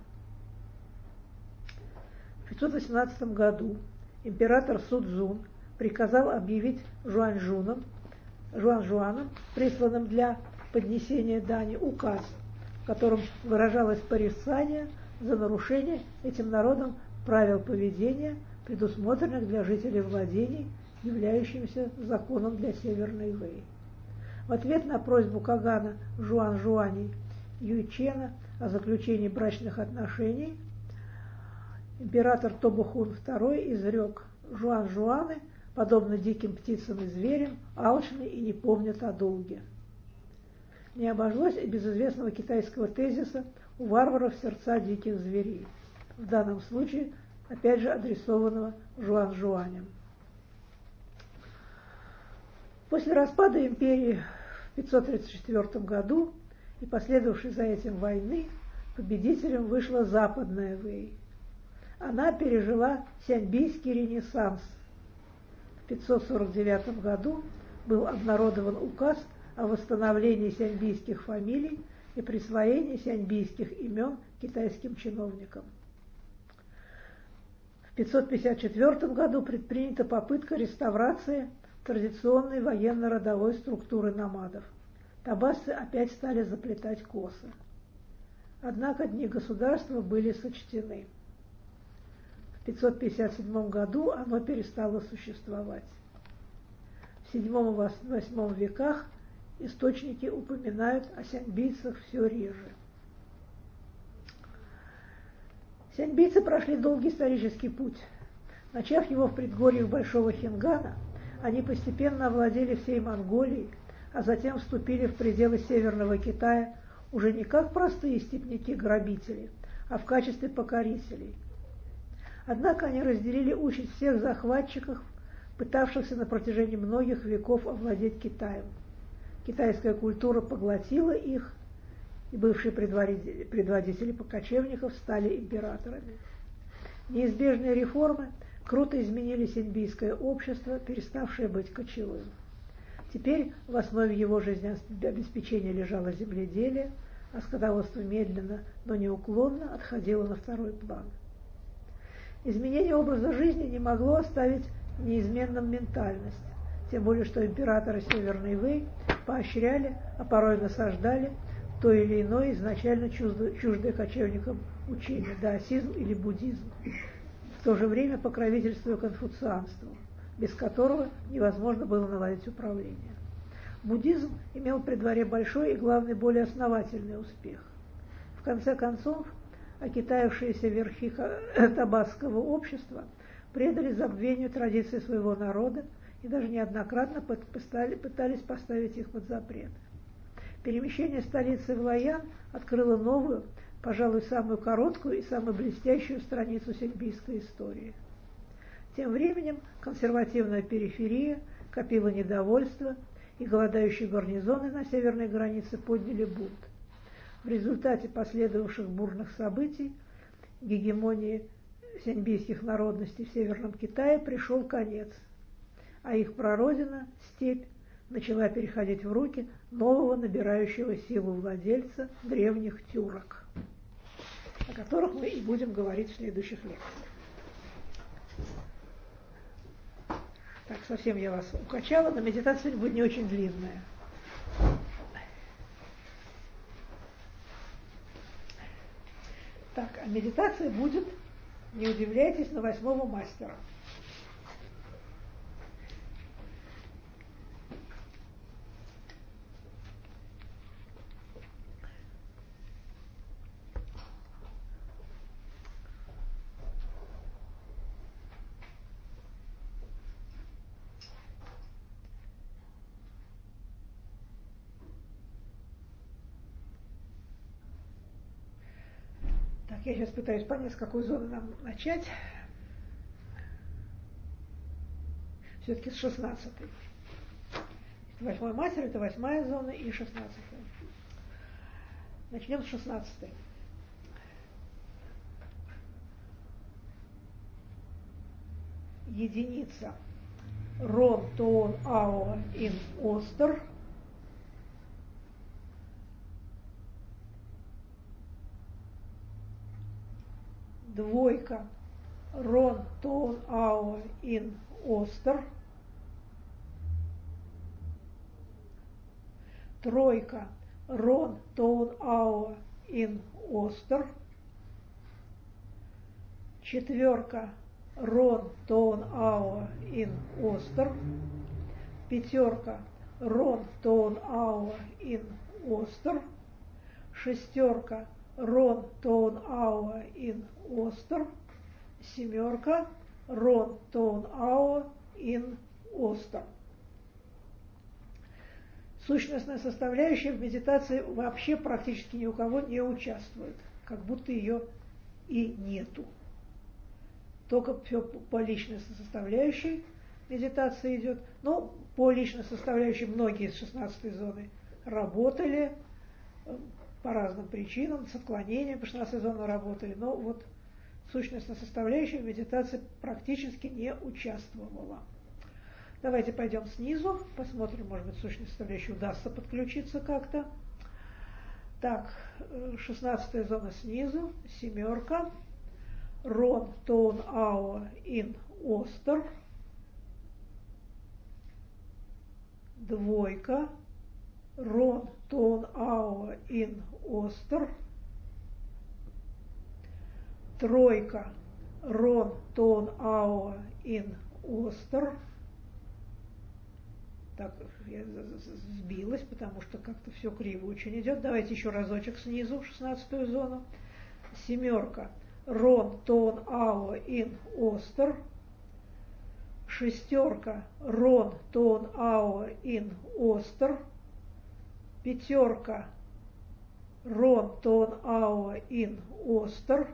В пятьсот восемнадцатом году император Суцзун приказал объявить Жуанжуном, Жуанжуаном, присланным для поднесения дани, указ, в котором выражалось порицание за нарушение этим народом правил поведения, предусмотренных для жителей владений, являющимся законом для Северной Вэй. В ответ на просьбу Кагана Жуан-Жуани Юйчена о заключении брачных отношений император Тобухун второй изрек: Жуан-Жуаны, подобно диким птицам и зверям, алчны и не помнят о долге. Не обошлось и без известного китайского тезиса «у варваров сердца диких зверей», в данном случае, опять же, адресованного Жуан-Жуаням. После распада империи в пятьсот тридцать четвёртом году и последовавшей за этим войны победителем вышла Западная Вэй. Она пережила Сяньбийский ренессанс. В пятьсот сорок девятом году был обнародован указ о восстановлении сяньбийских фамилий и присвоении сяньбийских имен китайским чиновникам. В пятьсот пятьдесят четвёртом году предпринята попытка реставрации традиционной военно-родовой структуры номадов. Табасцы опять стали заплетать косы. Однако дни государства были сочтены. В пятьсот пятьдесят седьмом году оно перестало существовать. В седьмом-восьмом веках источники упоминают о сяньбийцах все реже. Сяньбийцы прошли долгий исторический путь. Начав его в предгорьях Большого Хингана, они постепенно овладели всей Монголией, а затем вступили в пределы Северного Китая уже не как простые степняки-грабители, а в качестве покорителей. Однако они разделили участь всех захватчиков, пытавшихся на протяжении многих веков овладеть Китаем. Китайская культура поглотила их, и бывшие предводители покочевников стали императорами. Неизбежные реформы круто изменили сяньбийское общество, переставшее быть кочевым. Теперь в основе его жизнеобеспечения лежало земледелие, а скотоводство медленно, но неуклонно отходило на второй план. Изменение образа жизни не могло оставить неизменным ментальность, тем более что императоры Северной Вэй поощряли, а порой насаждали то или иное изначально чуждое, чуждое кочевникам учение, даосизм или буддизм, в то же время покровительствуя конфуцианству, без которого невозможно было наладить управление. Буддизм имел при дворе большой и, главное, более основательный успех. В конце концов, окитаившиеся верхи табасского общества предали забвению традиций своего народа и даже неоднократно пытались поставить их под запрет. Перемещение столицы в Лоян открыло новую, пожалуй, самую короткую и самую блестящую страницу сяньбийской истории. Тем временем консервативная периферия копила недовольство, и голодающие гарнизоны на северной границе подняли бунт. В результате последовавших бурных событий гегемонии сяньбийских народностей в Северном Китае пришел конец, а их прародина, степь, начала переходить в руки нового набирающего силу владельца древних тюрок, о которых мы и будем говорить в следующих лекциях. Так, совсем я вас укачала, но медитация будет не очень длинная. Так, а медитация будет, не удивляйтесь, на восьмого мастера. я сейчас пытаюсь понять, с какой зоны нам начать. Все-таки с шестнадцатой. Восьмой мастер — это восьмая зона и шестнадцатая. Начнем с шестнадцатой. Единица. Рон, тон, ауа, ин, остер. Двойка. Рон, тон, ауа, ин, остер. Тройка. Рон, тон, ауа, ин, остер. Четверка. Рон, тон, ауа, ин, остер. Пятерка. Рон, тон, ауа, ин, остер. Шестерка. Рон, тон, ауа, ин, остер. Семерка. Рон, тон, ауа, ин, остер. Сущностная составляющая в медитации вообще практически ни у кого не участвует, как будто ее и нету. Только все по личностной составляющей медитация идет. Но по личностной составляющей многие из шестнадцатой зоны работали по разным причинам, с отклонением по шестнадцатой зоне работали, но вот сущностная составляющая в медитации практически не участвовала. Давайте пойдем снизу, посмотрим, может быть, сущностная составляющая удастся подключиться как-то. Так, шестнадцатая зона снизу, семерка. Рон, тон, ауа, ин, остер. Двойка. Рон, тон, ауа, ин, остер. Тройка. Рон, тон, ауа, ин, остер. Так, я сбилась, потому что как-то все криво очень идет. Давайте еще разочек снизу, в шестнадцатую зону. Семерка. Рон, тон, ауа, ин, остер. Шестерка. Рон, тон, ауа, ин, остер. Пятерка. Рон, тон, ауа, ин, остер.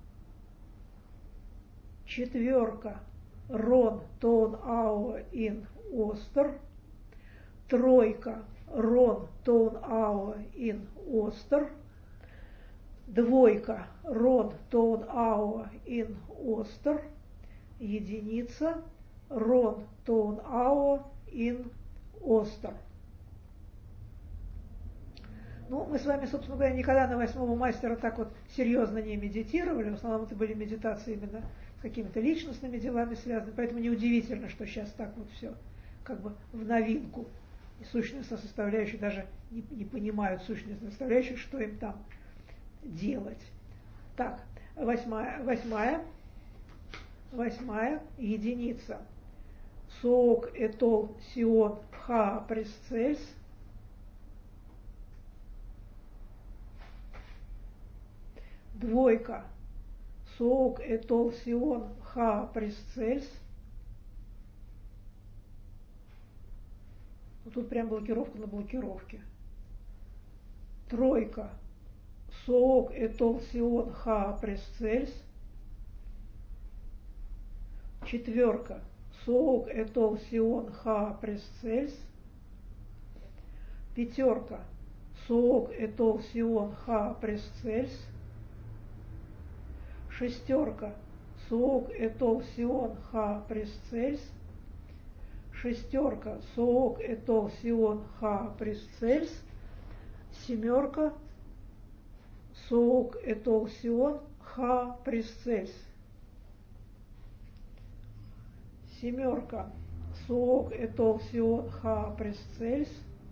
Четверка. Рон, тон, ауа, ин, остер. Тройка. Рон, тон, ауа, ин, остер. Двойка. Рон, тон, ауа, ин, остер. Единица. Рон, тон, ауа, ин, остер. Ну, мы с вами, собственно говоря, никогда на восьмого мастера так вот серьезно не медитировали. В основном это были медитации именно с какими-то личностными делами связаны. Поэтому неудивительно, что сейчас так вот все как бы в новинку. И сущностная составляющая даже не, не понимают сущностную составляющую, что им там делать. Так, восьмая, восьмая, восьмая единица. Соок, этол, сион, ха, пресцельс. Двойка. Соок, этол, сион, ха, пресцельс. Вот тут прям блокировка на блокировке. Тройка. Соок, этол, сион, ха, пресцельс. Четверка. Соок, этол, сион, ха, пресцельс. Пятерка. Соок, этол, сион, ха, пресцельс. Шестерка. Соок, этол, сион, ха, пресцельс. Шестерка. Соок, этол, сион, ха, пресцельс. Семерка. Соок, этол, сион, ха, пресцельс. Семерка. Соок, этол, сион, ха, пресцельс.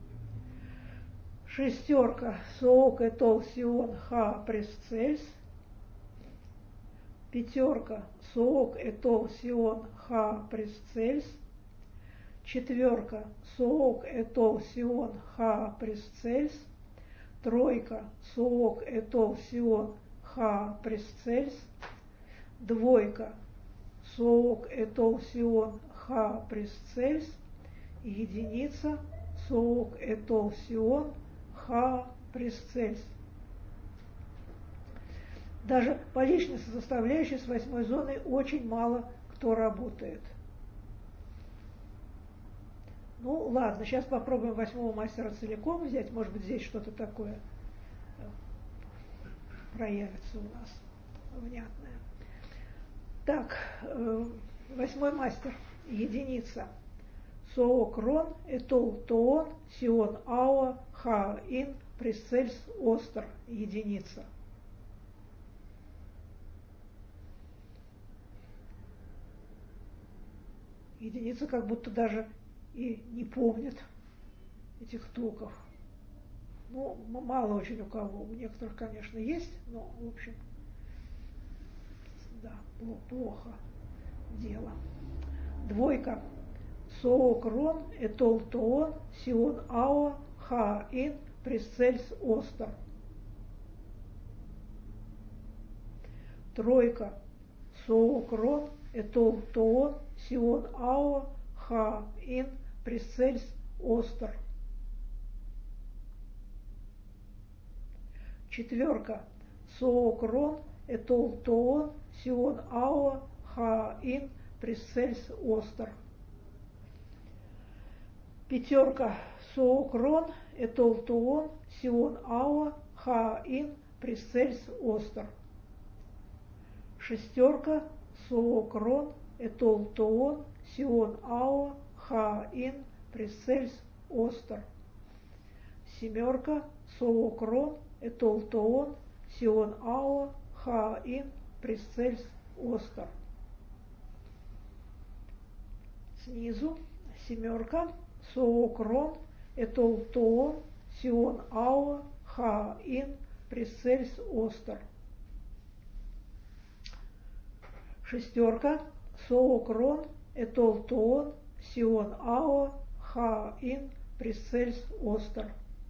Шестерка. Соок, этол, сион, ха, пресцельс. Пятерка. Соок, этол, сион, ха, пресцельс. Четверка. Соок, этол, сион, ха, пресцельс. Тройка. Соок, этол, сион, ха, пресцельс. Двойка. Соок, этол, сион, ха, пресцельс. Единица. Соок, этол, сион, ха, пресцельс. Даже по личностной составляющей с восьмой зоной очень мало кто работает. Ну ладно, сейчас попробуем восьмого мастера целиком взять, может быть здесь что-то такое проявится у нас внятное. Так, восьмой мастер, единица. Соокрон, Этол Тоон, Сион Ауа, Ха Ин, Присцельс Остер, единица. Единица как будто даже и не помнит этих токов. Ну, мало очень у кого. У некоторых, конечно, есть, но, в общем, да, плохо дело. Двойка. Соокрон, Этол Тоон, Сион Ауа, Ха Ин, Присцельс Остер. Тройка. Соокрон, Этол Тоон, Сион Ауа, Ха Ин, Присцельс Остер. Четверка. Соокрон, Этол Тоон, Сион Ауа, Ха Ин, Присцельс Остер. Пятерка. Соокрон, Этол Тоон, Сион Ауа, Ха Ин, Присцельс Остер. Шестерка. Соокрон, Этол Тоон, Сион Ауа, Ха Ин, Присцельс Остер. Семерка. Соокрон, Этол Тоон, Сион Ауа, Ха Ин, Присцельс Остер. Снизу семерка. Соокрон, Этол Тоон, Сион Ауа, Ха Ин, Присцельс Остер. Шестерка. Соокрон, Этол Тоон, Сион Ауа, Ха Ин, Присцельс Остер.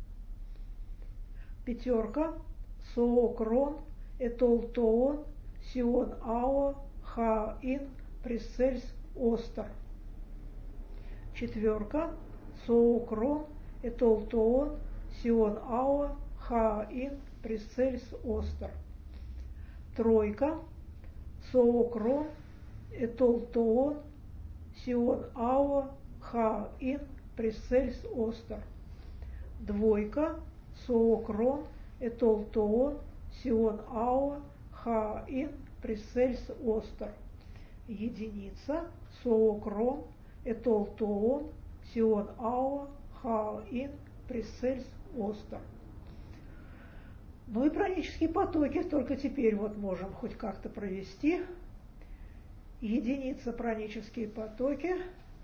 Пятерка. Соокрон, Этол Тоон, Сион Ауа, Ха Ин, Присцельс Остер. Четверка. Соокрон, Этол Тоон, Сион Ауа, Ха Ин, Присцельс Остер. Тройка. Соокрон, Этол Тоон, Сион Ауа, Ха Ин, Присцельс Остер. Двойка. Соокрон, Этол Тоон, Сион Ауа, Ха Ин, Присцельс Остер. Единица. Соокрон, Этол Тоон, Сион Ауа, Ха Ин, Присцельс Остер. Ну и пранические потоки только теперь вот можем хоть как-то провести. Единица пранические потоки.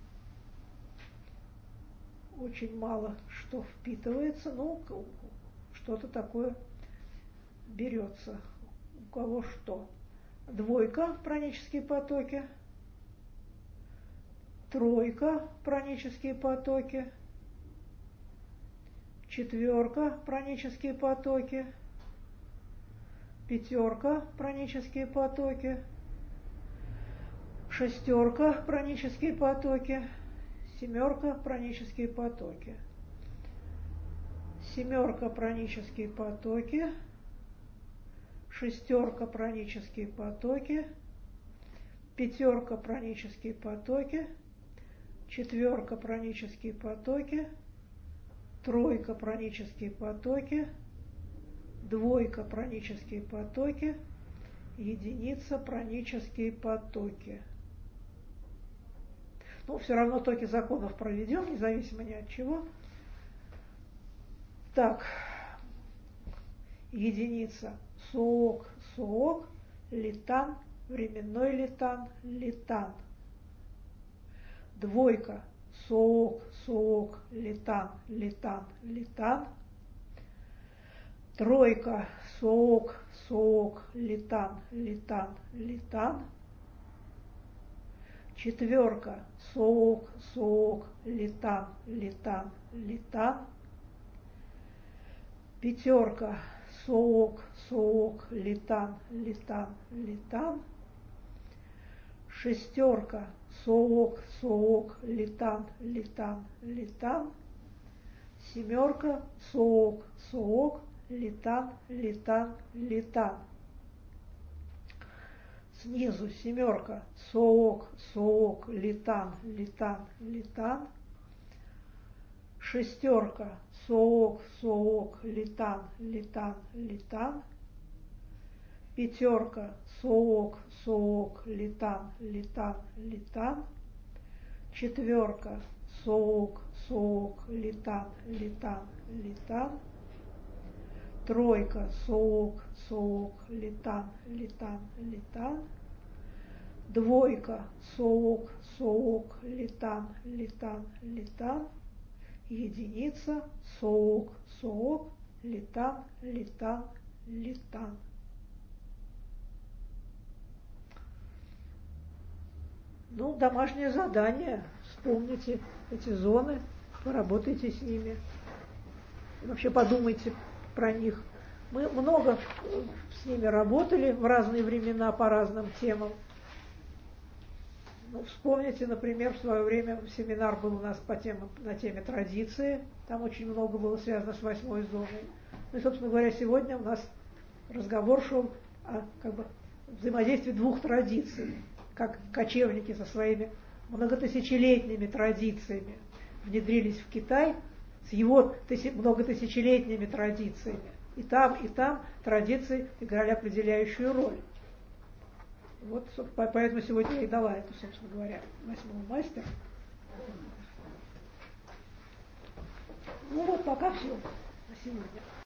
Очень мало что впитывается, ну, что-то такое берется. У кого что. Двойка пранические потоки. Тройка пранические потоки. Четверка пранические потоки. Пятерка пранические потоки. Шестерка пранические потоки. Семерка пранические потоки. Семерка пранические потоки. Шестерка пранические потоки. Пятерка пранические потоки. Четверка пранические потоки. Тройка пранические потоки. Двойка пранические потоки. Единица пранические потоки. Ну, все равно токи законов проведем, независимо ни от чего. Так, единица. Соок, соок, литан, временной литан, литан. Двойка. Соок, соок, литан, литан, литан. Тройка. Соок, соок, литан, литан, литан. Четверка. Соок, соок, литан, литан, литан. Пятерка. Соок, соок, литан, литан, литан. Шестерка. Соок, соок, литан, литан, литан. Семерка. Соок, соок, литан, литан, литан. Снизу семерка, соок, соок, литан, литан, литан. Шестерка, соок, соок, литан, литан, литан. Пятерка, соок, соок, литан, литан, литан. Четверка, соок, соок, литан, литан, литан. Тройка, соок, соок, литан, литан, литан. Двойка, соок, соок, литан, литан, литан. Единица, соок, соок, литан, литан, литан. Ну, домашнее задание. Вспомните эти зоны, поработайте с ними. И вообще подумайте про них. Мы много с ними работали в разные времена по разным темам. Ну, вспомните, например, в свое время семинар был у нас по теме, на теме традиции. Там очень много было связано с восьмой зоной. Ну и, собственно говоря, сегодня у нас разговор шел о как бы, взаимодействии двух традиций. Как кочевники со своими многотысячелетними традициями внедрились в Китай с его многотысячелетними традициями. И там, и там традиции играли определяющую роль. Вот поэтому сегодня я и дала эту, собственно говоря, восьмому мастеру. Ну вот пока все на сегодня.